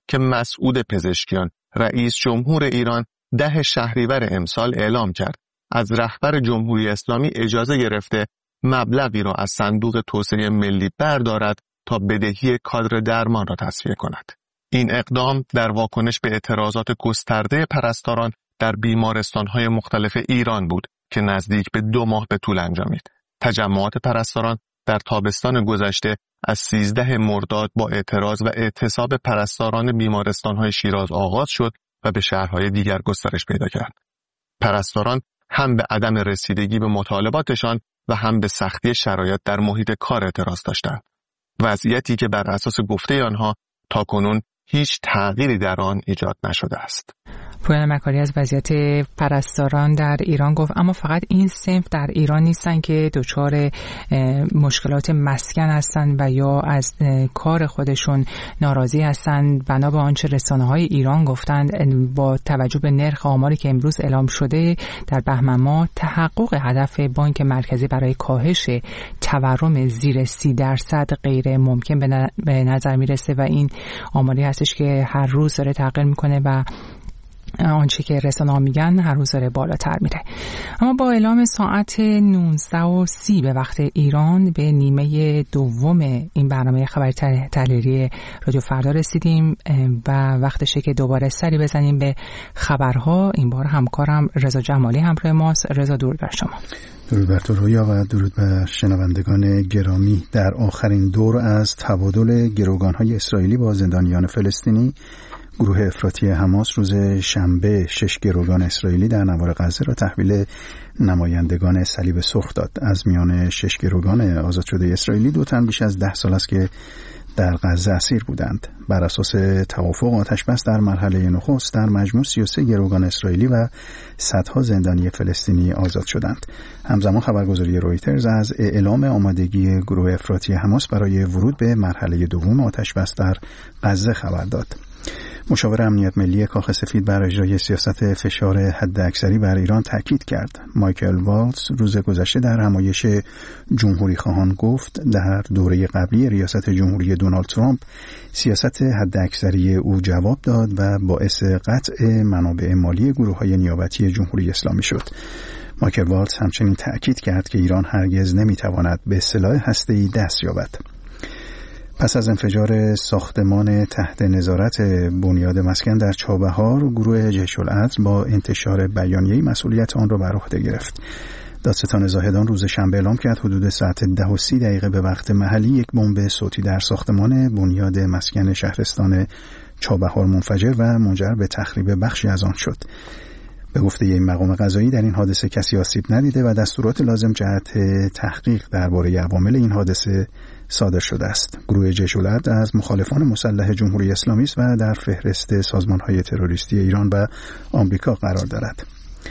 که مسعود پزشکیان رئیس جمهور ایران ده شهریور امسال اعلام کرد از رهبر جمهوری اسلامی اجازه گرفته مبلغی را از صندوق توسعه ملی بردارد تا بدهی کادر درمان را تسویه کند. این اقدام در واکنش به اعتراضات گسترده پرستاران در بیمارستان‌های مختلف ایران بود که نزدیک به دو ماه به طول انجامید. تجمعات پرستاران در تابستان گذشته از سیزده مرداد با اعتراض و اعتصاب پرستاران بیمارستان‌های شیراز آغاز شد و به شهرهای دیگر گسترش پیدا کرد. پرستاران هم به عدم رسیدگی به مطالباتشان و هم به سختی شرایط در محیط کار اعتراض داشتند. وضعیتی که بر اساس گفته آنها تاکنون هیچ تغییری در آن ایجاد نشده است. پویان مکاری از وضعیت پرستاران در ایران گفت اما فقط این صنف در ایران نیستن که دچار مشکلات مسکن هستند و یا از کار خودشون ناراضی هستند. بنا به آنچه رسانه‌های ایران گفتند با توجه به نرخ آماری که امروز اعلام شده در بهمن ماه تحقق هدف بانک مرکزی برای کاهش تورم زیر سی درصد غیر ممکن به نظر میرسه و این آماری هستش که هر روز داره تغییر میکنه و آنچه که رسانه‌ها میگن هر روز داره بالاتر میره. اما با اعلام ساعت نوزده و سی به وقت ایران به نیمه دوم این برنامه خبری تحلیلی رادیو فردا رسیدیم و وقتشه که دوباره سری بزنیم به خبرها. این بار همکارم رضا جمالی همراه ماست. رضا درود بر شما. درود بر تو رویا و درود بر شنوندگان گرامی. در آخرین دور از تبادل گروگان‌های اسرائیلی با زندانیان فلسطینی، گروه افراطی حماس روز شنبه شش گروگان اسرائیلی در نوار غزه را تحویل نمایندگان صلیب سرخ داد. از میان شش گروگان آزاد شده اسرائیلی دو تن بیش از ده سال است که در غزه اسیر بودند. بر اساس توافق آتش‌بس در مرحله نخست در مجموع سی و سه گروگان اسرائیلی و صدها زندانی فلسطینی آزاد شدند. همزمان خبرگزاری رویترز از اعلام آمادگی گروه افراطی حماس برای ورود به مرحله دوم آتش‌بس در غزه خبر داد. مشاور امنیت ملی کاخ سفید بر اجرای سیاست فشار حداکثری بر ایران تاکید کرد. مایکل والتز روز گذشته در همایش جمهوری خواهان گفت در دوره قبلی ریاست جمهوری دونالد ترامپ سیاست حداکثری او جواب داد و باعث قطع منابع مالی گروه‌های نیابتی جمهوری اسلامی شد. مایکل والتز همچنین تاکید کرد که ایران هرگز نمیتواند به سلاح هسته‌ای دست یابد. پس از انفجار ساختمان تحت نظارت بنیاد مسکن در چابهار، گروه جیش العدل با انتشار بیانیه‌ای مسئولیت آن را بر عهده گرفت. دادستان زاهدان روز شنبه اعلام کرد حدود ساعت ده و سی دقیقه به وقت محلی یک بمب صوتی در ساختمان بنیاد مسکن شهرستان چابهار منفجر و منجر به تخریب بخشی از آن شد. به گفته این مقام قضایی در این حادثه کسی آسیب ندیده و دستورات لازم جهت تحقیق درباره عوامل این حادثه صادر شده است. گروه جیش العدل از مخالفان مسلح جمهوری اسلامی است و در فهرست سازمان‌های تروریستی ایران و آمریکا قرار دارد.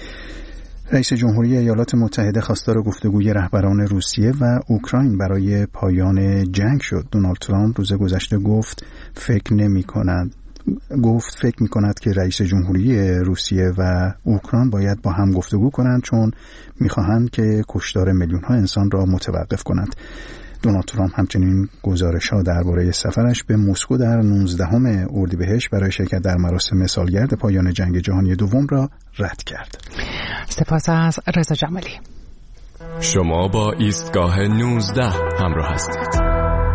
رئیس جمهوری ایالات متحده خواستار گفتگوی رهبران روسیه و اوکراین برای پایان جنگ شد. دونالد ترامپ روز گذشته گفت فکر نمی‌کند گفت فکر می‌کند که رئیس جمهوری روسیه و اوکراین باید با هم گفتگو کنند چون می‌خواهند که کشتار میلیون‌ها انسان را متوقف کنند. دونالد ترامپ همچنین گزارش‌ها درباره سفرش به مسکو در نوزدهم اردیبهشت برای شرکت در مراسم سالگرد پایان جنگ جهانی دوم را رد کرد. سپاس از رضا جمالی. شما با ایستگاه نوزده همراه هستید.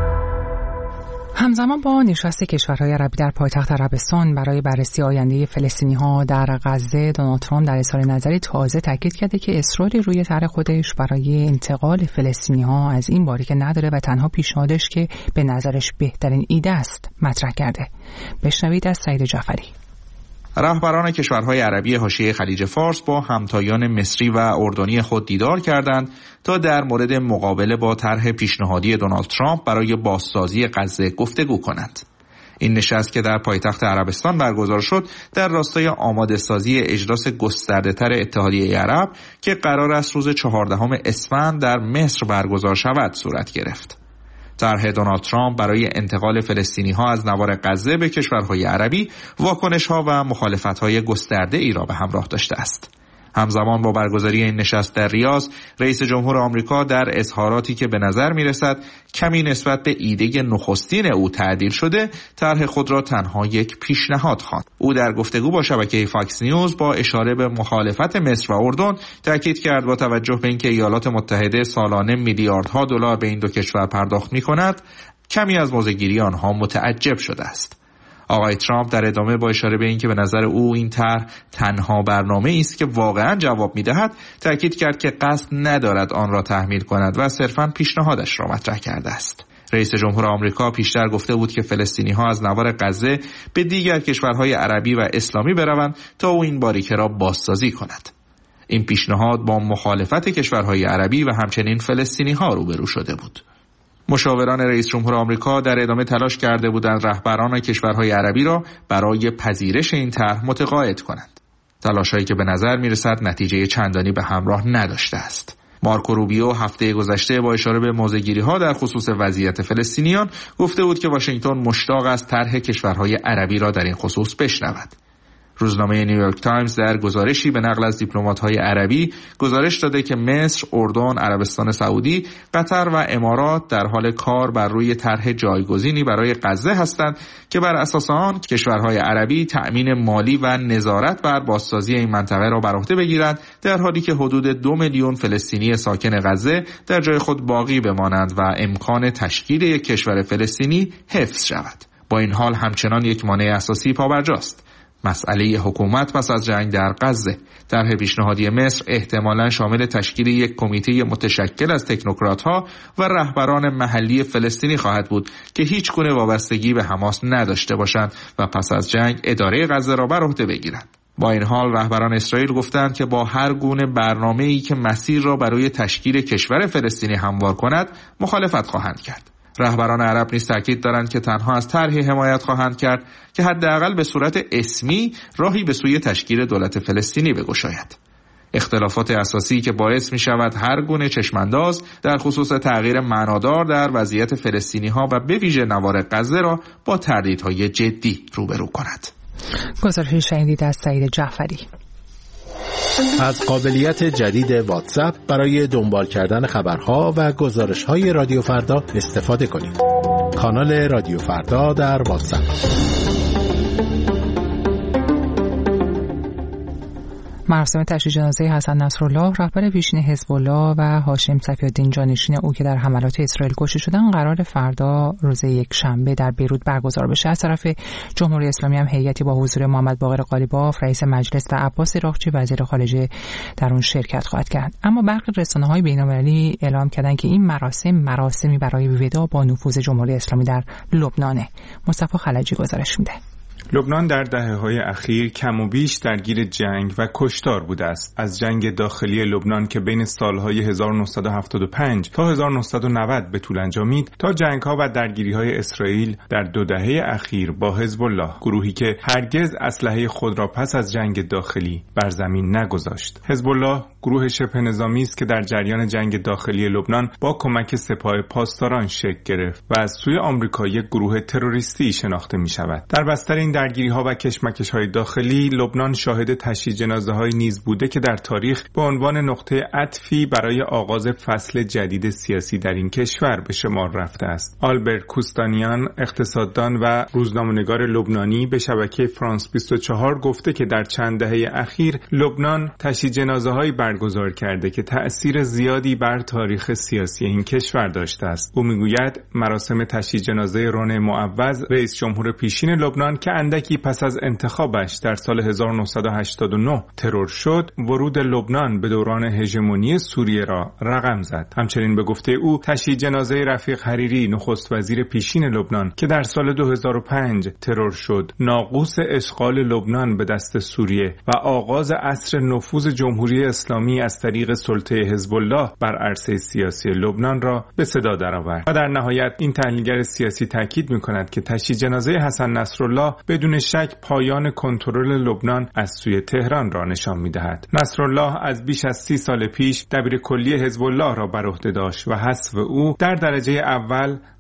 همزمان با نشست کشورهای عربی در پایتخت عربستان برای بررسی آینده فلسطینی‌ها در غزه، دونالد ترامپ در اظهار نظری تازه تاکید کرده که اصراری روی طرح خودش برای انتقال فلسطینی‌ها از این باریکه نداره و تنها پیشنهادش که به نظرش بهترین ایده است مطرح کرده. بشنوید از سعید جعفری. رهبران کشورهای عربی حاشیه خلیج فارس با همتایان مصری و اردنی خود دیدار کردند تا در مورد مقابله با طرح پیشنهادی دونالد ترامپ برای بازسازی غزه گفتگو کنند. این نشست که در پایتخت عربستان برگزار شد در راستای آماده سازی اجلاس گسترده‌تر اتحادیه عرب که قرار است روز چهاردهم اسفند در مصر برگزار شود صورت گرفت. طرح دونالد ترامپ برای انتقال فلسطینی‌ها از نوار غزه به کشورهای عربی واکنش‌ها و مخالفت‌های گسترده ای را به همراه داشته است. همزمان با برگزاری این نشست در ریاض، رئیس جمهور آمریکا در اظهاراتی که به نظر می‌رسد کمی نسبت به ایده نخستین او تعدیل شده، طرح خود را تنها یک پیشنهاد خواند. او در گفتگو با شبکه فاکس نیوز با اشاره به مخالفت مصر و اردن تاکید کرد با توجه به اینکه ایالات متحده سالانه میلیاردها دلار به این دو کشور پرداخت می‌کند، کمی از موضع‌گیری آنها متعجب شده است. آقای ترامپ در ادامه با اشاره به اینکه به نظر او این طرح تنها برنامه‌ای است که واقعاً جواب می‌دهد، تاکید کرد که قصد ندارد آن را تحمیل کند و صرفاً پیشنهادش را مطرح کرده است. رئیس جمهور آمریکا پیشتر گفته بود که فلسطینی‌ها از نوار غزه به دیگر کشورهای عربی و اسلامی بروند تا او این باریکه را بازسازی کند. این پیشنهاد با مخالفت کشورهای عربی و همچنین فلسطینی‌ها روبرو شده بود. مشاوران رئیس جمهور آمریکا در ادامه تلاش کرده بودند رهبران کشورهای عربی را برای پذیرش این طرح متقاعد کنند. تلاش‌هایی که به نظر می‌رسد نتیجه چندانی به همراه نداشته است. مارکو روبیو هفته گذشته با اشاره به موضع‌گیری‌ها در خصوص وضعیت فلسطینیان گفته بود که واشنگتن مشتاق است طرح کشورهای عربی را در این خصوص بشنود. روزنامه نیویورک تایمز در گزارشی به نقل از دیپلمات‌های عربی گزارش داده که مصر، اردن، عربستان سعودی، قطر و امارات در حال کار بر روی طرح جایگزینی برای غزه هستند که بر اساس آن کشورهای عربی تأمین مالی و نظارت بر بازسازی این منطقه را بر عهده بگیرند، در حالی که حدود دو میلیون فلسطینی ساکن غزه در جای خود باقی بمانند و امکان تشکیل یک کشور فلسطینی حفظ شود. با این حال همچنان یک مانع اساسی پابرجاست: مسئله حکومت پس از جنگ در غزه. طرح پیشنهادی مصر احتمالاً شامل تشکیل یک کمیته متشکل از تکنوکرات‌ها و رهبران محلی فلسطینی خواهد بود که هیچ گونه وابستگی به حماس نداشته باشند و پس از جنگ اداره غزه را بر عهده بگیرند. با این حال رهبران اسرائیل گفتند که با هر گونه برنامه‌ای که مسیر را برای تشکیل کشور فلسطینی هموار کند مخالفت خواهند کرد. رهبران عرب نیز تاکید دارند که تنها از طرحی حمایت خواهند کرد که حداقل به صورت اسمی راهی به سوی تشکیل دولت فلسطینی بگشاید. اختلافات اساسی که باعث می شود هر گونه چشمانداز در خصوص تغییر معنادار در وضعیت فلسطینی‌ها و به ویژه نوار غزه را با تردیدهای جدی روبرو کند. گزارش شنیدید از سعید جعفری. از قابلیت جدید واتساپ برای دنبال کردن خبرها و گزارش‌های رادیو فردا استفاده کنید. کانال رادیو فردا در واتساپ. مراسم تشییع جنازه حسن نصرالله رهبر پیشین حزب الله و هاشم صفی‌الدین جانشین او که در حملات اسرائیل کشته شدند قرار فردا روز یک شنبه در بیروت برگزار بشه. از طرف جمهوری اسلامی هم هیئتی با حضور محمد باقر قالیباف رئیس مجلس و عباس راغچی وزیر خارجه در اون شرکت خواهد کرد. اما برخی رسانه‌های بین‌المللی اعلام کردند که این مراسم مراسمی برای وداع با نفوذ جمهوری اسلامی در لبنانه. مصطفی خلجی گزارش میده. لبنان در دهه‌های اخیر کم و بیش درگیر جنگ و کشتار بوده است. از جنگ داخلی لبنان که بین سالهای هزار و نهصد و هفتاد و پنج تا هزار و نهصد و نود به طول انجامید تا جنگ‌ها و درگیری‌های اسرائیل در دو دهه اخیر با حزب الله، گروهی که هرگز اسلحه خود را پس از جنگ داخلی بر زمین نگذاشت. حزب الله گروه شبه نظامی است که در جریان جنگ داخلی لبنان با کمک سپاه پاسداران شکل گرفت و از سوی آمریکا یک گروه تروریستی شناخته می‌شود. در بستر این درگیری‌ها و کشمکش‌های داخلی لبنان شاهد تشییع جنازه‌های نیز بوده که در تاریخ به عنوان نقطه عطفی برای آغاز فصل جدید سیاسی در این کشور به شمار رفته است. آلبرت کوستانیان، اقتصاددان و روزنامه‌نگار لبنانی، به شبکه فرانس بیست و چهار گفته که در چند دهه اخیر لبنان تشییع جنازه‌هایی برگزار کرده که تأثیر زیادی بر تاریخ سیاسی این کشور داشته است. او میگوید مراسم تشییع جنازه رون معوض، رئیس جمهور پیشین لبنان که اندکی پس از انتخابش در سال هزار و نهصد و هشتاد و نه ترور شد، ورود لبنان به دوران هژمونی سوریه را رقم زد. همچنین به گفته او تشییع جنازه رفیق حریری، نخست وزیر پیشین لبنان که در سال دو هزار و پنج ترور شد، ناقوس اشغال لبنان به دست سوریه و آغاز عصر نفوذ جمهوری اسلامی از طریق سلطه حزب الله بر عرصه سیاسی لبنان را به صدا درآورد. و در نهایت این تحلیلگر سیاسی تاکید می‌کند که تشییع جنازه حسن نصرالله بدون شک پایان کنترل لبنان از سوی تهران را نشان می‌دهد. نصرالله از بیش از سی سال پیش دبیر کلی حزب الله را بر عهده داشت و حذف او در درجه اول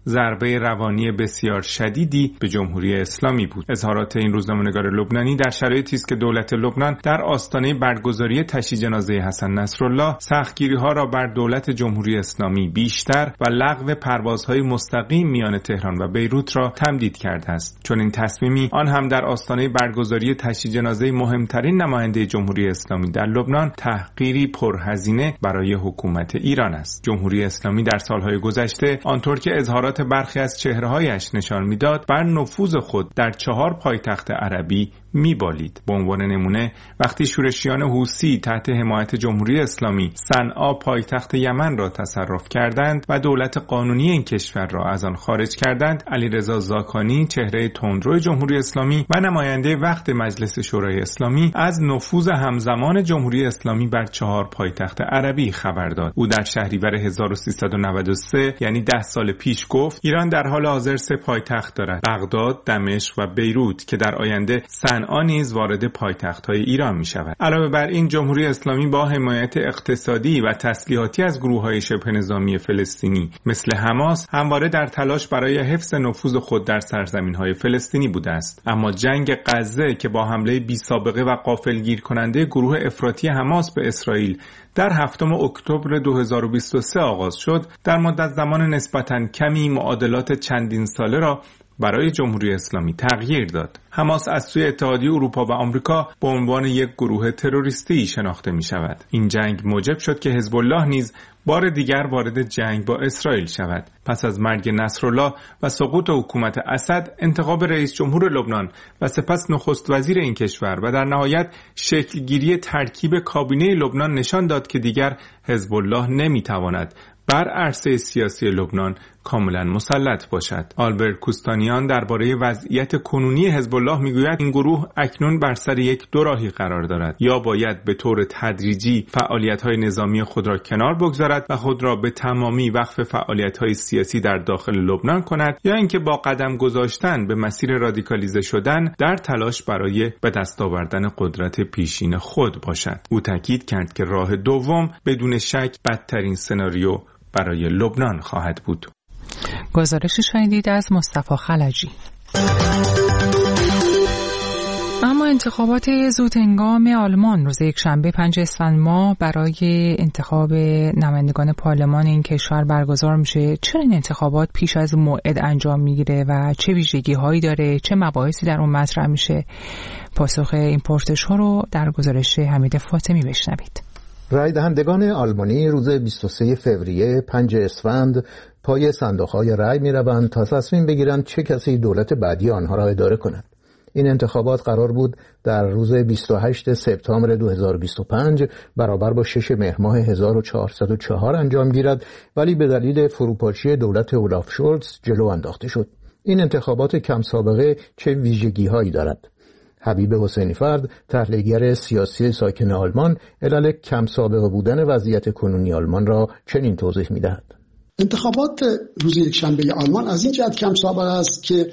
ضربه روانی بسیار شدیدی به جمهوری اسلامی بود. اظهارات این روزنامه‌نگار لبنانی در شرایطی است که دولت لبنان در آستانه برگزاری تشییع جنازه حسن نصرالله سختگیری‌ها را بر دولت جمهوری اسلامی بیشتر و لغو پروازهای مستقیم میان تهران و بیروت را تمدید کرده است. چون این تصمیمی آن هم در آستانه برگزاری تشییع جنازه مهمترین نماینده جمهوری اسلامی در لبنان تحقیری پرهزینه برای حکومت ایران است. جمهوری اسلامی در سالهای گذشته آنطور که اظهارات برخی از چهره‌هایش نشان می‌داد بر نفوذ خود در چهار پایتخت عربی میبالید. به عنوان نمونه وقتی شورشیان حوثی تحت حمایت جمهوری اسلامی صنعا پایتخت یمن را تصرف کردند و دولت قانونی این کشور را از آن خارج کردند، علیرضا زاکانی چهره تندرو جمهوری اسلامی و نماینده وقت مجلس شورای اسلامی از نفوذ همزمان جمهوری اسلامی بر چهار پایتخت عربی خبر داد. او در شهریور هزار و سیصد و نود و سه یعنی ده سال پیش گفت ایران در حال حاضر سه پایتخت دارد: بغداد، دمشق و بیروت که در آینده صنعا نیز وارد پایتخت‌های ایران می‌شود. علاوه بر این جمهوری اسلامی با حمایت اقتصادی و تسلیحاتی از گروه‌های شبه نظامی فلسطینی مثل حماس همواره در تلاش برای حفظ نفوذ خود در سرزمین‌های فلسطینی بوده است. اما جنگ غزه که با حمله بی‌سابقه و غافلگیر کننده گروه افراطی حماس به اسرائیل در هفتم اکتبر دو هزار و بیست و سه آغاز شد، در مدت زمان نسبتاً کمی معادلات چندین ساله را برای جمهوری اسلامی تغییر داد. حماس از سوی اتحادیه اروپا و آمریکا به عنوان یک گروه تروریستی شناخته می شود. این جنگ موجب شد که حزب الله نیز بار دیگر وارد جنگ با اسرائیل شود. پس از مرگ نصرالله و سقوط حکومت اسد، انتخاب رئیس جمهور لبنان و سپس نخست وزیر این کشور و در نهایت شکلگیری ترکیب کابینه لبنان نشان داد که دیگر حزب الله نمی تواند بر عرصه سیاسی لبنان کاملا مسلط باشد. آلبرت کوستانیان درباره وضعیت کنونی حزب الله میگوید این گروه اکنون بر سر یک دوراهی قرار دارد: یا باید به طور تدریجی فعالیت‌های نظامی خود را کنار بگذارد و خود را به تمامی وقف فعالیت‌های سیاسی در داخل لبنان کند، یا اینکه با قدم گذاشتن به مسیر رادیکالیزه شدن در تلاش برای به دست آوردن قدرت پیشین خود باشد. او تاکید کرد که راه دوم بدون شک بدترین سناریو برای لبنان خواهد بود. گزارش شنیدید از مصطفی خلجی. اما انتخابات زودهنگام آلمان روز یکشنبه پنج اسفند ماه برای انتخاب نمایندگان پارلمان این کشور برگزار میشه. چرا این انتخابات پیش از موعد انجام میگیره و چه ویژگی هایی داره؟ چه مباحثی در اون مطرح میشه؟ پاسخ این پرسش ها رو در گزارش حمید فاطمی بشنوید. رای دهندگان آلمانی روز بیست و سوم فوریه پنج اسفند پای صندوق‌های رای می‌روند تا تصمیم بگیرند چه کسی دولت بعدی آنها را اداره کند. این انتخابات قرار بود در روز بیست و هشتم سپتامبر دو هزار و بیست و پنج برابر با ششم مهر ماه هزار و چهارصد و چهار انجام گیرد، ولی به دلیل فروپاشی دولت اولاف شولز جلو انداخته شد. این انتخابات کم سابقه چه ویژگی‌هایی دارد؟ حبیب حسینی فرد، تحلیلگر سیاسی ساکن آلمان، علل کم سابقه بودن وضعیت کنونی آلمان را چنین توضیح می‌دهد. انتخابات روز یکشنبه آلمان از این جهت کم سابقه است که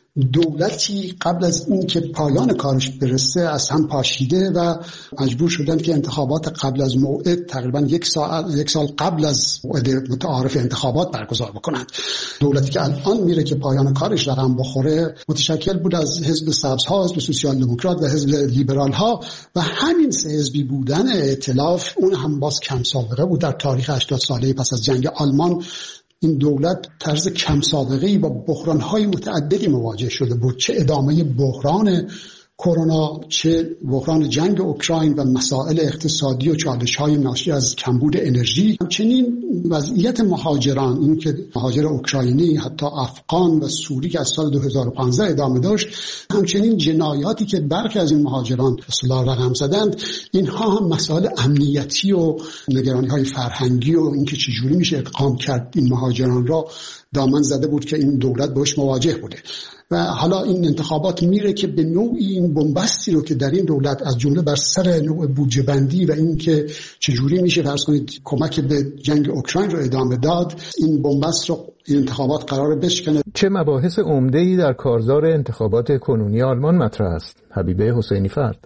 دولتی قبل از این که پایان کارش برسه از هم پاشیده و مجبور شدند که انتخابات قبل از موعد تقریبا یک سال یک سال قبل از موعد متعارف انتخابات برگزار بکنند. دولتی که الان میره که پایان کارش رقم بخوره متشکل بود از حزب سبزها، حزب سوسیال دموکرات و حزب لیبرال ها و همین سه حزبی بودن ائتلاف اون هم باز کم سابقه بود. در تاریخ هشتاد ساله پس از جنگ آلمان این دولت طرز کم سابقه‌ای با بحران‌های متعددی مواجه شده بود، چه ادامه بحران کرونا، چه بحران جنگ اوکراین و مسائل اقتصادی و چالش‌های ناشی از کمبود انرژی. همچنین وضعیت مهاجران، این که مهاجر اوکراینی حتی افغان و سوری که از سال دو هزار و پانزده ادامه داشت، همچنین جنایاتی که برخی از این مهاجران اصلا رقم زدند، اینها هم مسائل امنیتی و نگرانی‌های فرهنگی و اینکه چجوری میشه اقدام کرد این مهاجران را دامن زده بود که این دولت باش مواجه بوده. و حالا این انتخابات میره که به نوعی این بنبستی رو که در این دولت از جمله بر سر نوع بودجه بندی و این که چجوری میشه فرض کنید کمک به جنگ اوکراین رو ادامه داد، این بنبست رو این انتخابات قرار بشکنه. چه مباحث عمده‌ای در کارزار انتخابات کنونی آلمان مطرح است؟ حبیب حسینی فرد.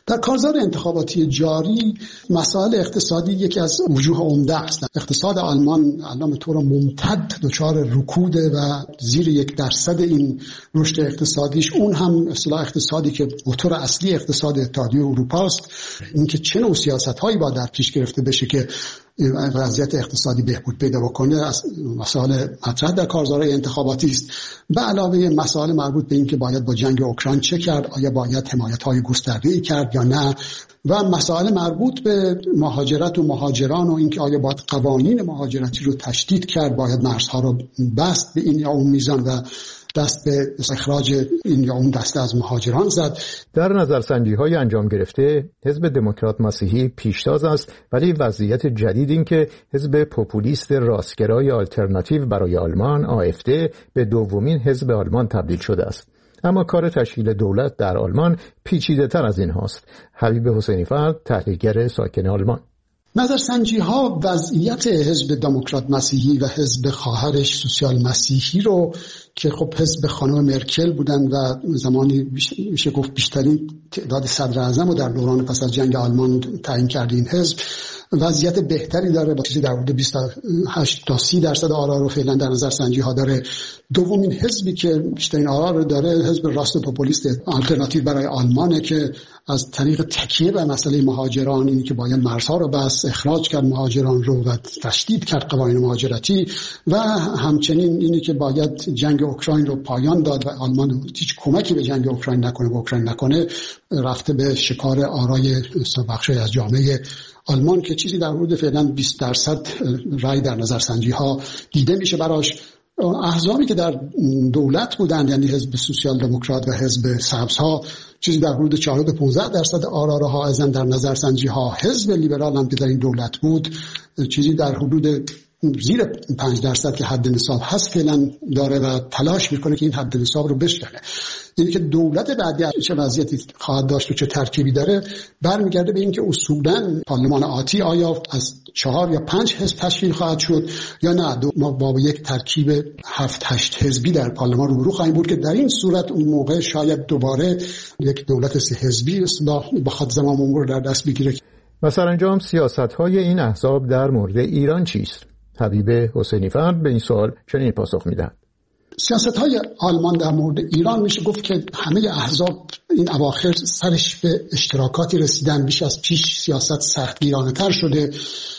در کارزار انتخاباتی جاری مسائل اقتصادی یکی از وجوه عمده است. اقتصاد آلمان الان به طور ممتد دچار رکوده و زیر یک درصد این رشد اقتصادیش، اون هم اصطلاح اقتصادی که موتور اصلی اقتصاد اتحادیه اروپا است، اینکه چه نوع سیاست‌هایی با در پیش گرفته بشه که وضعیت اقتصادی بهبود پیدا بکنه، از مسائل مطرح در کارزارهای انتخاباتی است. به علاوه مسائل مربوط به این که باید با جنگ اوکراین چه کرد، آیا باید حمایت‌های گسترده‌ای کرد یا نه، و مسائل مربوط به مهاجرت و مهاجران و اینکه آیا باید قوانین مهاجرتی رو تشدید کرد، باید مرزها رو بست به این یا اون میزان و دست به اخراج این یا اون دسته از مهاجران زد. در نظرسنجی‌های انجام گرفته حزب دموکرات مسیحی پیشتاز است، ولی وضعیت جدید این که حزب پوپولیست راستگرای آلترناتیو برای آلمان آ اف دی به دومین حزب آلمان تبدیل شده است. اما کار تشکیل دولت در آلمان پیچیده‌تر از این هاست. حبیب حسینی فرد، تحلیلگر ساکن آلمان: نظرسنجی ها وضعیت حزب دموکرات مسیحی و حزب خواهرش سوسیال مسیحی رو که خب حزب خانم مرکل بودن و زمانی میشه گفت بیشترین تعداد صدر اعظم رو در دوران پس از جنگ آلمان تعیین کرده، این حزب وضعیت بهتری داره، با چیزی در حدود بیست و هشت تا سی درصد آرا رو فعلا در نظرسنجی ها داره. دومین حزبی که بیشترین آرا رو داره حزب راست پوپولیست آلترناتیو برای آلمانه که از طریق تکیه بر مسئله مهاجران، اینی که باید مرزها رو بس، اخراج کرد مهاجران رو و تشدید کرد قوانین مهاجرتی، و همچنین اینی که باید جنگ اوکراین رو پایان داد و آلمان هیچ کمکی به جنگ اوکراین نکنه و اوکراین نکنه، رفته به شکار آرای بخشی از جامعه آلمان که چیزی در حدود فعلا بیست درصد رای در نظرسنجی ها دیده میشه براش. احزابی که در دولت بودند، یعنی حزب سوسیال دموکرات و حزب سبزها، چیزی در حدود چهار تا پانزده درصد آرا را حائزن در نظرسنجی ها. حزب لیبرال هم که در این دولت بود چیزی در حدود زیر پنج درصد که حد نصاب هست فعلا داره و تلاش میکنه که این حد نصاب رو بشکنه. یعنی که دولت بعدی چه وضعیتی خواهد داشت و چه ترکیبی داره برمیگرده به اینکه اصولاً پارلمان آتی آیا از چهار یا پنج حزب تشکیل خواهد شد یا نه. ما با یک ترکیب هفت هشت حزبی در پارلمان روبرو خواهیم بود که در این صورت اون موقع شاید دوباره یک دولت سه حزبی اصلاح بخواد زمام امور در دست بگیره. مثلا انجام سیاست‌های این احزاب در مورد ایران چیست؟ حبیب حسینی فرد به این سوال چنین پاسخ میدهد: سیاست‌های آلمان در مورد ایران میشه گفت که همه احزاب این اواخر سرش به اشتراکاتی رسیدن، بیش از پیش سیاست سختگیرانه‌تر شده.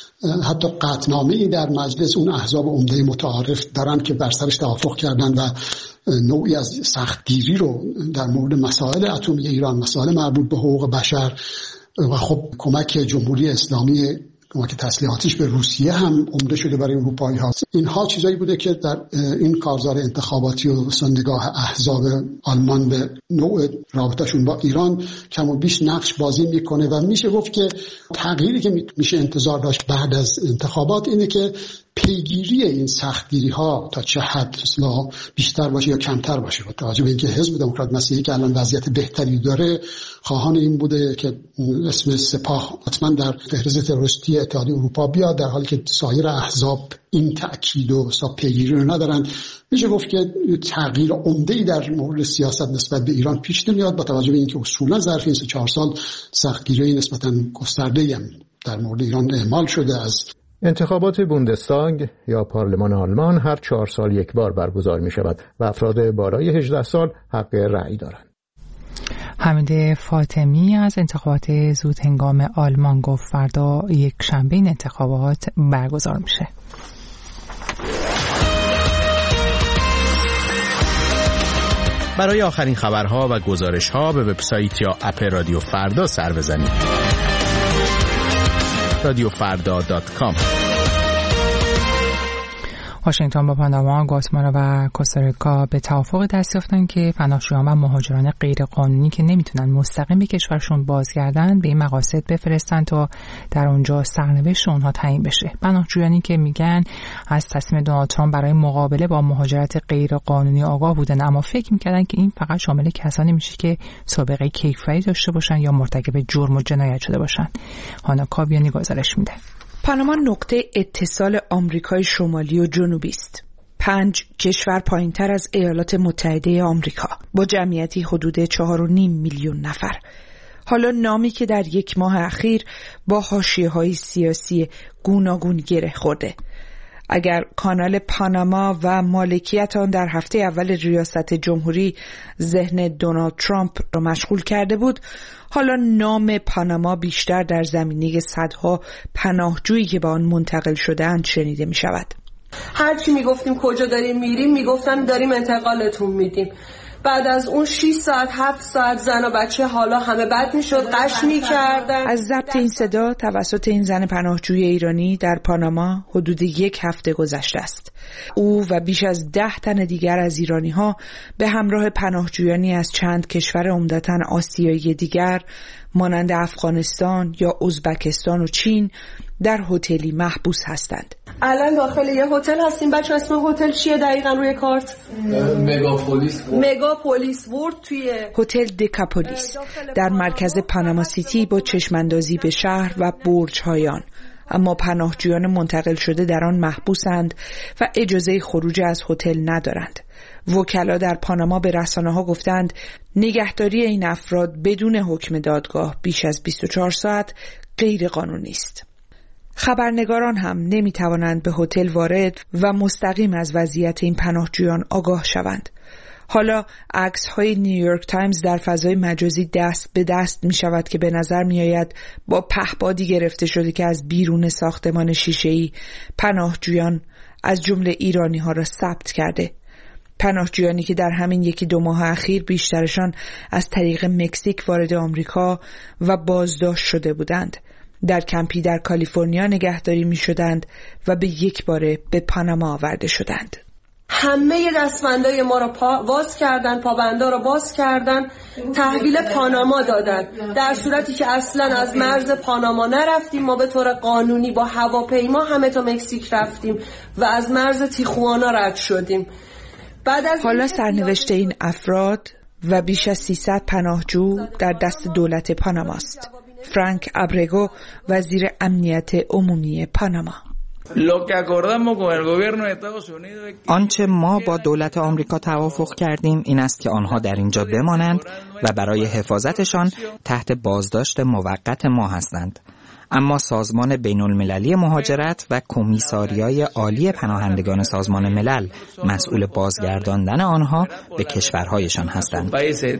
حتی قطعنامه‌ای در مجلس اون احزاب عمده متعارف دارن که بر سرش توافق کردن و نوعی از سختگیری رو در مورد مسائل اتمی ایران، مسائل مربوط به حقوق بشر و خب کمک جمهوری اسلامی، کمک تسلیحاتیش به روسیه هم عمده شده برای اروپایی ها. اینها چیزایی بوده که در این کارزار انتخاباتی و نگاه احزاب آلمان به نوع رابطهشون با ایران کم و بیش نقش بازی میکنه و میشه گفت که تغییری که میشه انتظار داشت بعد از انتخابات اینه که پیگیری این سختگیری ها تا چه حد اصلا بیشتر باشه یا کمتر باشه. با توجه به اینکه حزب دموکرات مسیحی که الان وضعیت بهتری داره خواهان این بوده که اسم سپاه حتما در فهرست تروریستی اتحادیه اروپا بیاد، در حالی که سایر احزاب این تأکید و حساب پیگیری رو ندارن. میشه گفت که تغییر عمده‌ای در مورد سیاست نسبت به ایران پیش نمیاد، با توجه به اینکه اصولا ظرف این سه چهار سال سختگیری نسبتاً گسترده‌ای هم در مورد ایران اعمال شده. از انتخابات بوندستاگ یا پارلمان آلمان هر چهار سال یک بار برگزار می شود و افراد بالای هجده سال حق رأی دارند. حمید فاطمی از انتخابات زود هنگام آلمان گفت فردا یک شنبه این انتخابات برگزار میشه. برای آخرین خبرها و گزارش‌ها به وبسایت یا اپ رادیو فردا سر بزنید. رادیو فردا دات کام. واشنگتن با پاناما، گواتمالا و کوستاریکا به توافق دست یافتن که پناهجویان و مهاجران غیرقانونی که نمیتونن مستقیم به کشورشون بازگردن به این مقاصد بفرستن تا در اونجا سرنوشت اونها تعیین بشه. پناهجویانی که میگن از تصمیم دونالد ترامپ برای مقابله با مهاجرت غیرقانونی آگاه بودن، اما فکر میکردن که این فقط شامل کسانی میشه که سابقه کیفری داشته باشن یا مرتکب جرم و جنایت شده باشن. هانا کابیانی گزارش میده. پاناما نقطه اتصال آمریکای شمالی و جنوبی است. پنج کشور پایینتر از ایالات متحده آمریکا با جمعیتی حدود چهار و نیم میلیون نفر. حالا نامی که در یک ماه اخیر با حاشیه‌های سیاسی گوناگون گره خورده. اگر کانال پاناما و مالکیت آن در هفته اول ریاست جمهوری ذهن دونالد ترامپ را مشغول کرده بود، حالا نام پاناما بیشتر در زمینه صدها پناهجویی که به آن منتقل شده‌اند شنیده می شود. هرچی می گفتیم کجا داریم میریم میگفتن داریم انتقالتون میدیم. بعد از اون شش ساعت هفت ساعت زن و بچه حالا همه بد میشد، قش میکردن. از ضبط این صدا توسط این زن پناهجوی ایرانی در پاناما حدود یک هفته گذشته است. او و بیش از ده تن دیگر از ایرانی ها به همراه پناهجویانی از چند کشور عمدتاً آسیایی دیگر مانند افغانستان یا ازبکستان و چین در هتلی محبوس هستند. الان داخل یه هتل هستیم. بچه اسم هتل چیه دقیقاً روی کارت؟ مگاپولیس مگاپولیس ورد توی هتل دکاپولیس در مرکز پاناما سیتی با چشماندازی به شهر و برج‌های آن. اما پناهجویان منتقل شده در آن محبوسند و اجازه خروج از هتل ندارند. وکلا در پاناما به رسانه‌ها گفتند نگهداری این افراد بدون حکم دادگاه بیش از بیست و چهار ساعت غیر قانونی است. خبرنگاران هم نمی توانند به هتل وارد و مستقیم از وضعیت این پناهجویان آگاه شوند. حالا عکس‌های نیویورک تایمز در فضای مجازی دست به دست می شود که به نظر می آید با پهپادی گرفته شده که از بیرون ساختمان شیشه‌ای پناهجویان از جمله ایرانی ها را ثبت کرده. پناهجویانی که در همین یکی دو ماه اخیر بیشترشان از طریق مکزیک وارد آمریکا و بازداشت شده بودند. در کمپی در کالیفرنیا نگهداری می شدند و به یک باره به پاناما آورده شدند. همه دستبندای ما رو پا باز کردن، پابندا رو باز کردن، تحویل پاناما دادن، در صورتی که اصلا از مرز پاناما نرفتیم. ما به طور قانونی با هواپیما همه تا مکزیک رفتیم و از مرز تیخوانا رد شدیم. بعد از حالا سرنوشت این افراد و بیش از سیصد پناهجو در دست دولت پاناماست. فرانک ابرگو وزیر امنیت عمومی پاناما: آنچه ما با دولت آمریکا توافق کردیم این است که آنها در اینجا بمانند و برای حفاظتشان تحت بازداشت موقت ما هستند. اما سازمان بین المللی مهاجرت و کمیساریای عالی پناهندگان سازمان ملل مسئول بازگرداندن آنها به کشورهایشان هستند.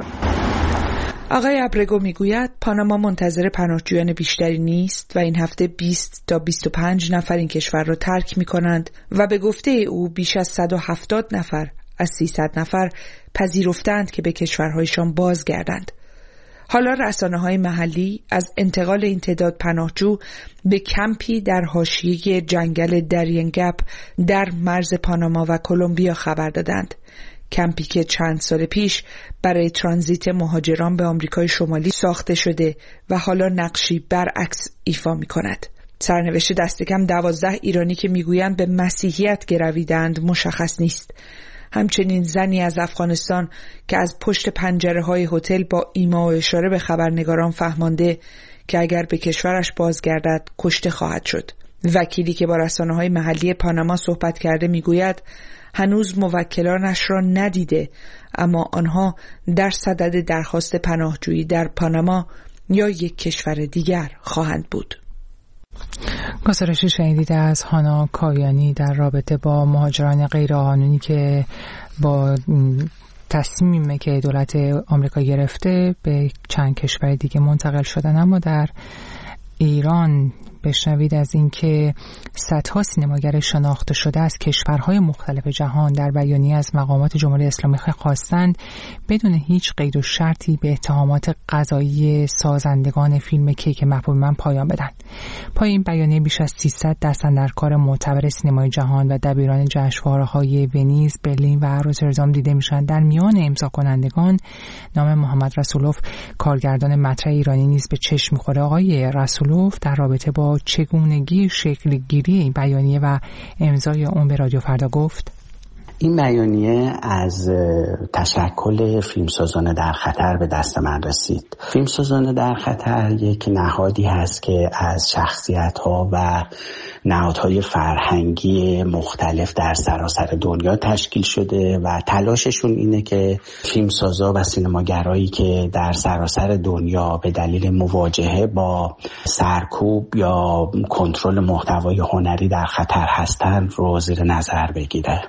آقای ابرگو میگوید پاناما منتظر پناهجویان بیشتری نیست و این هفته بیست تا بیست و پنج نفر این کشور را ترک می کنند و به گفته او بیش از صد و هفتاد نفر از سیصد نفر پذیرفتند که به کشورهایشان بازگردند. حالا رسانه‌های محلی از انتقال این تعداد پناهجو به کمپی در حاشیه جنگل درینگپ در مرز پاناما و کلمبیا خبر دادند. کمپی که چند سال پیش برای ترانزیت مهاجران به آمریکای شمالی ساخته شده و حالا نقشی برعکس ایفا می کند. سرنوشت دست کم دوازده ایرانی که میگویند به مسیحیت گرویدند مشخص نیست. همچنین زنی از افغانستان که از پشت پنجره های هتل با ایما و اشاره به خبرنگاران فهمانده که اگر به کشورش بازگردد کشته خواهد شد. وکیلی که با رسانه‌های محلی پاناما صحبت کرده میگوید هنوز موکلانش را ندیده، اما آنها در صدد درخواست پناهجویی در پاناما یا یک کشور دیگر خواهند بود. گزارشی شنیدید از هانا کایانی در رابطه با مهاجران غیرقانونی که با تصمیمی که دولت آمریکا گرفته به چند کشور دیگه منتقل شدن. اما در ایران بشنوید از اینکه صدها سینماگر شناخته شده از کشورهای مختلف جهان در بیانیه از مقامات جمهوری اسلامی خواستند بدون هیچ قید و شرطی به اتهامات قضایی سازندگان فیلم کیک محبوب من پایان بدن. پای این بیانیه بیش از سیصد دستاندرکار معتبر سینمای جهان و دبیران جشنواره‌های ونیز، برلین و روتردام دیده میشن. در میان امضا کنندگان نام محمد رسولوف، کارگردان مطرح ایرانی نیز به چشم می‌خوره. آقای رسولوف در رابطه با چگونگی شکل گیری این بیانیه و امضای اون به رادیو فردا گفت: این بیانیه از تشکل فیلمسازان در خطر به دست من رسید. فیلمسازان در خطر یک نهادی هست که از شخصیت‌ها و نهادهای فرهنگی مختلف در سراسر دنیا تشکیل شده و تلاششون اینه که فیلمسازا و سینماگرایی که در سراسر دنیا به دلیل مواجهه با سرکوب یا کنترل محتوای هنری در خطر هستند رو زیر نظر بگیره.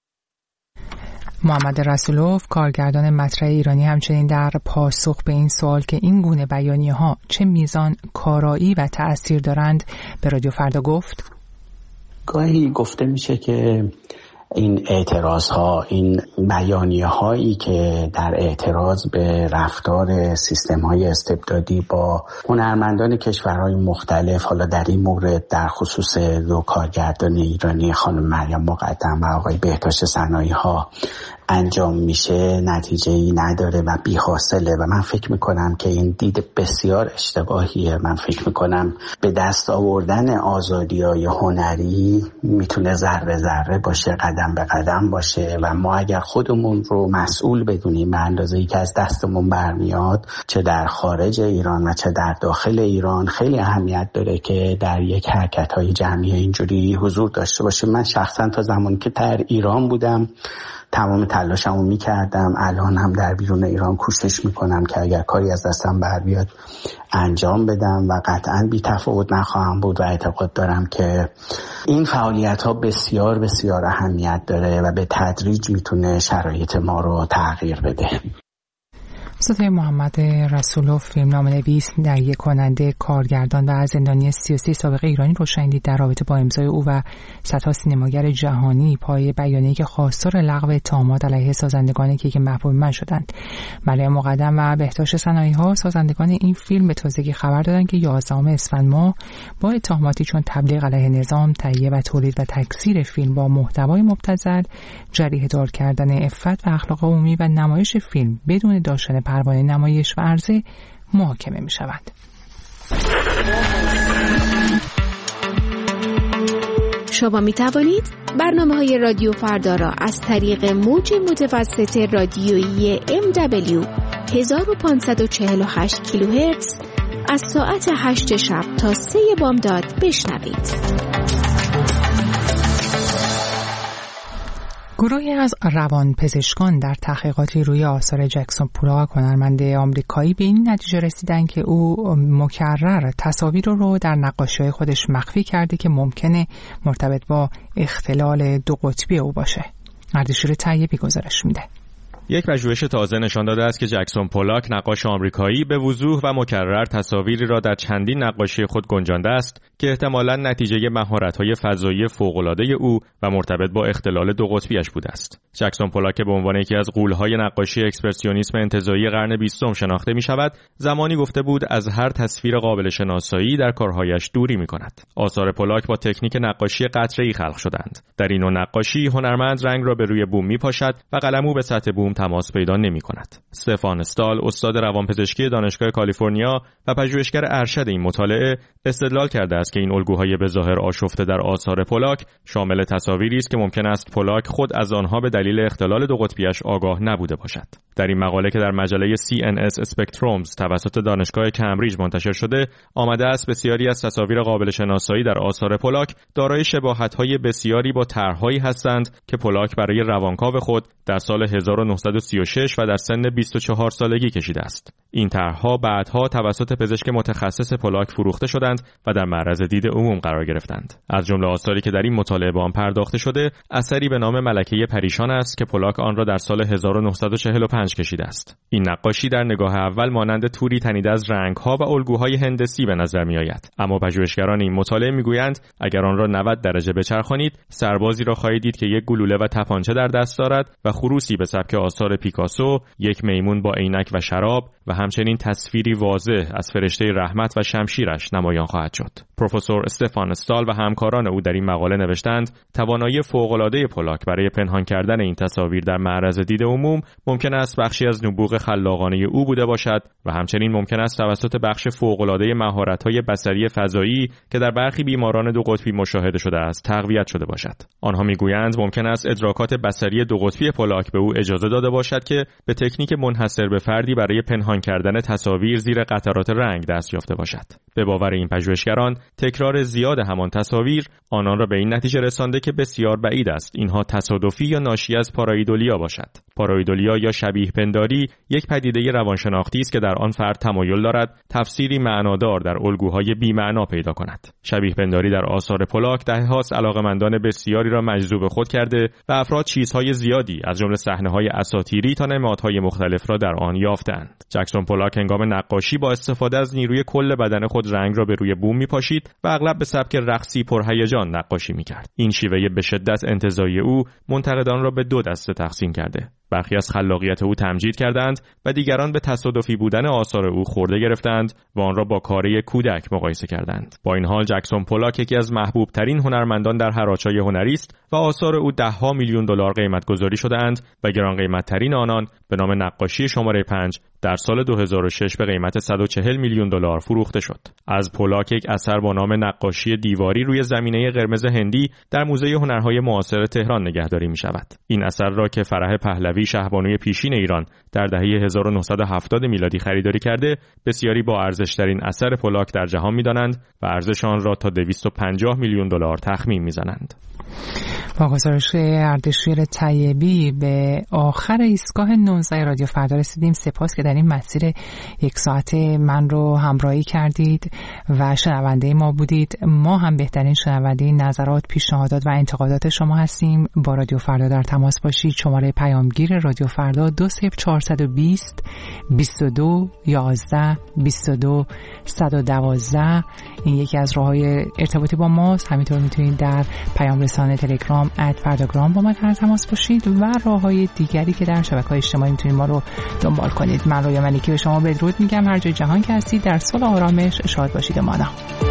محمد رسولوف، کارگردان مطرح ایرانی، همچنین در پاسخ به این سوال که این گونه بیانیه‌ها چه میزان کارایی و تأثیر دارند به رادیو فردا گفت: گاهی گفته میشه که این اعتراض ها، این بیانیه هایی که در اعتراض به رفتار سیستم های استبدادی با هنرمندان کشورهای مختلف، حالا در این مورد در خصوص دو کارگردان ایرانی خانم مریم مقدم و آقای بهداشت سنایی ها انجام میشه، نتیجه ای نداره و بی‌حاصله و من فکر میکنم که این دید بسیار اشتباهیه. من فکر میکنم به دست آوردن آزادی‌های هنری میتونه ذره ذره باشه، قدم به قدم باشه و ما اگر خودمون رو مسئول بدونیم به اندازه‌ای که از دستمون برمیاد، چه در خارج ایران و چه در داخل ایران، خیلی اهمیت داره که در یک حرکت‌های جمعی اینجوری حضور داشته باشه. من شخصا تا زمانی که در ایران بودم تمام تلاشمو میکردم، الان هم در بیرون ایران کوشش میکنم که اگر کاری از دستم بر بیاد انجام بدم و قطعاً بی تفاوت نخواهم بود و اعتقاد دارم که این فعالیت ها بسیار بسیار اهمیت داره و به تدریج میتونه شرایط ما رو تغییر بده. استاد محمد رسولوف، فیلمنامه‌نویس، تهیه کننده، کارگردان و زندانی سیاسی سابق ایرانی رو شنیدید. در رابطه با امضای او و صدها سینماگر جهانی پای بیانیه‌ای که خواستار لغو اتهامات علیه سازندگانی که محبوب من شدند، مریم مقدم و بهداشت سنایی ها، سازندگان این فیلم به تازگی خبر دادند که یازدهم اسفند ماه با اتهاماتی چون تبلیغ علیه نظام، تهیه و تولید و تکثیر فیلم با محتوای مبتذل، جریحه دار کردن عفت و اخلاق عمومی و نمایش فیلم بدون داشتن پروانه نمایش و عرضه محاکمه می شوند. شما می توانید برنامه های رادیو فردا را از طریق موج متوسط رادیویی ام دبلیو هزار و پانصد و چهل و هشت کیلوهرتز از ساعت هشت شب تا سه بامداد بشنوید. گروهی از روانپزشکان در تحقیقاتی روی آثار جکسون پولاک، هنرمند آمریکایی، به این نتیجه رسیدن که او مکرر تصاویر رو در نقاشی‌های خودش مخفی کرده که ممکنه مرتبط با اختلال دو قطبی او باشه. اردشیر طیبی گزارش میده. یک پژوهش تازه نشان داده است که جکسون پولاک، نقاش آمریکایی، به وضوح و مکرر تصاویری را در چندین نقاشی خود گنجانده است که احتمالاً نتیجه مهارت‌های فضایی فوق‌العاده او و مرتبط با اختلال دو قطبیش بوده است. جکسون پولاک که به عنوان یکی از غول‌های نقاشی اکسپرسیونیسم انتزاعی قرن بیستم شناخته می‌شود، زمانی گفته بود از هر تصویر قابل شناسایی در کارهایش دوری می‌کند. آثار پولاک با تکنیک نقاشی قطره‌ای خلق شدند. در این نوع نقاشی هنرمند رنگ را به روی بوم می‌پاشد و قلمو به سطح بوم تماس پیدا نمی‌کند. استفان استال، استاد روانپزشکی دانشگاه کالیفرنیا و پژوهشگر ارشد این مطالعه، استدلال کرده است که این الگوهای به ظاهر آشفته در آثار پولاک شامل تصاویری است که ممکن است پولاک خود از آنها به دلیل اختلال دو قطبیش آگاه نبوده باشد. در این مقاله که در مجله سی ان اس اسپکترومز توسط دانشگاه کمبریج منتشر شده، آمده است بسیاری از تصاویر قابل شناسایی در آثار پولاک دارای شباهت‌های بسیاری با طرح‌هایی هستند که پولاک برای روانکاو خود در سال هزار و نهصد و سی و شش و در سن بیست و چهار سالگی کشیده است. این طرح‌ها بعدها توسط پزشک متخصص پولاک فروخته شدند و در معرض دید عموم قرار گرفتند. از جمله آثاری که در این مطالعه به آن پرداخته شده، اثری به نام ملکه پریشان است که پولاک آن را در سال هزار و نهصد و چهل و پنج کشیده است. این نقاشی در نگاه اول مانند توری تنیده از رنگ‌ها و الگوهای هندسی به نظر می‌آید، اما پژوهشگران این مطالعه می‌گویند اگر آن را نود درجه بچرخانید، سربازی را خواهید دید که یک گلوله و تپانچه در دست دارد و خروسی به سبک آثار پیکاسو، یک میمون با عینک و شراب و همچنین تصویری واضح از فرشته رحمت و شمشیرش نمایان خواهد شد. پروفسور استفان استال و همکاران او در این مقاله نوشتند توانایی فوق‌العاده پولاک برای پنهان کردن این تصاویر در معرض دید عموم ممکن است بخشی از نبوغ خلاقانه او بوده باشد و همچنین ممکن است توسط بخش فوق‌العاده مهارت‌های بصری فضایی که در برخی بیماران دو قطبی مشاهده شده است تقویت شده باشد. آنها میگویند ممکن است ادراکات بصری دو قطبی پولاک به او اجازه داده باشد که به تکنیک منحصر به فردی برای پنهان کردن تصاویر زیر قطرات رنگ دست یافته باشد. به باور این پژوهشگران تکرار زیاد همان تصاویر آنان را به این نتیجه رسانده که بسیار بعید است اینها تصادفی یا ناشی از پارایدولیا باشد. پارایدولیا یا شبیه پنداری یک پدیده روانشناختی است که در آن فرد تمایل دارد تفسیری معنادار در الگوهای بی‌معنا پیدا کند. شبیه پنداری در آثار پولاک دهه‌هاست علاقه‌مندان بسیاری را مجذوب خود کرده و افراد چیزهای زیادی از جمله صحنه‌های اساطیری تا نمادهای مختلف را در آن یافتند. جکسون پولاک هنگام نقاشی با استفاده از نیروی کل بدن خود رنگ را به روی بوم می‌پاشید و اغلب به سبک رقصی پرهیجان نقاشی می‌کرد. این شیوه به شدت انتزاعی او منتقدان را به دو دسته تقسیم کرده. برخی از خلاقیت او تمجید کردند و دیگران به تصادفی بودن آثار او خورده گرفتند و آن را با کاره کودک مقایسه کردند. با این حال جکسون پولاک یکی از محبوب ترین هنرمندان در هراس‌های هنری است و آثار او ده ها میلیون دلار قیمت گذاری شده‌اند و گران قیمت ترین آنان به نام نقاشی شماره پنج در سال دو هزار و شش به قیمت صد و چهل میلیون دلار فروخته شد. از پولاک یک اثر با نام نقاشی دیواری روی زمینه قرمز هندی در موزه هنرهای معاصر تهران نگهداری می‌شود. این اثر را که فرح پهلوی شهبانوی پیشین ایران در دهه هزار و نهصد و هفتاد میلادی خریداری کرده، بسیاری با ارزش‌ترین اثر پولاک در جهان می‌دانند و ارزش آن را تا دویست و پنجاه میلیون دلار تخمین می‌زنند. با گزارش اردشیر طیبی به آخر ایستگاه نوزده رادیو فردا رسیدیم. سپاس که در این مسیر یک ساعته من رو همراهی کردید و شنونده ما بودید. ما هم بهترین شنونده نظرات، پیشنهادات و انتقادات شما هستیم. با رادیو فردا در تماس باشید. شماره پیامگیر رادیو فردا دو صفر چهارصد و بیست بیست و دو یازده بیست و دو صد و دوازده. این یکی از راه‌های ارتباطی با ماست. همینطور میتونید در پیام رسانه تلگرام ات فرداگرام با ما در تماس باشید و راه‌های دیگری که در شبکه‌های اجتماعی میتونید ما رو دنبال کنید. من رویا ملکی به شما بدرود میگم. هر جای جهان که هستید در صلح و آرامش شاد باشید. مانا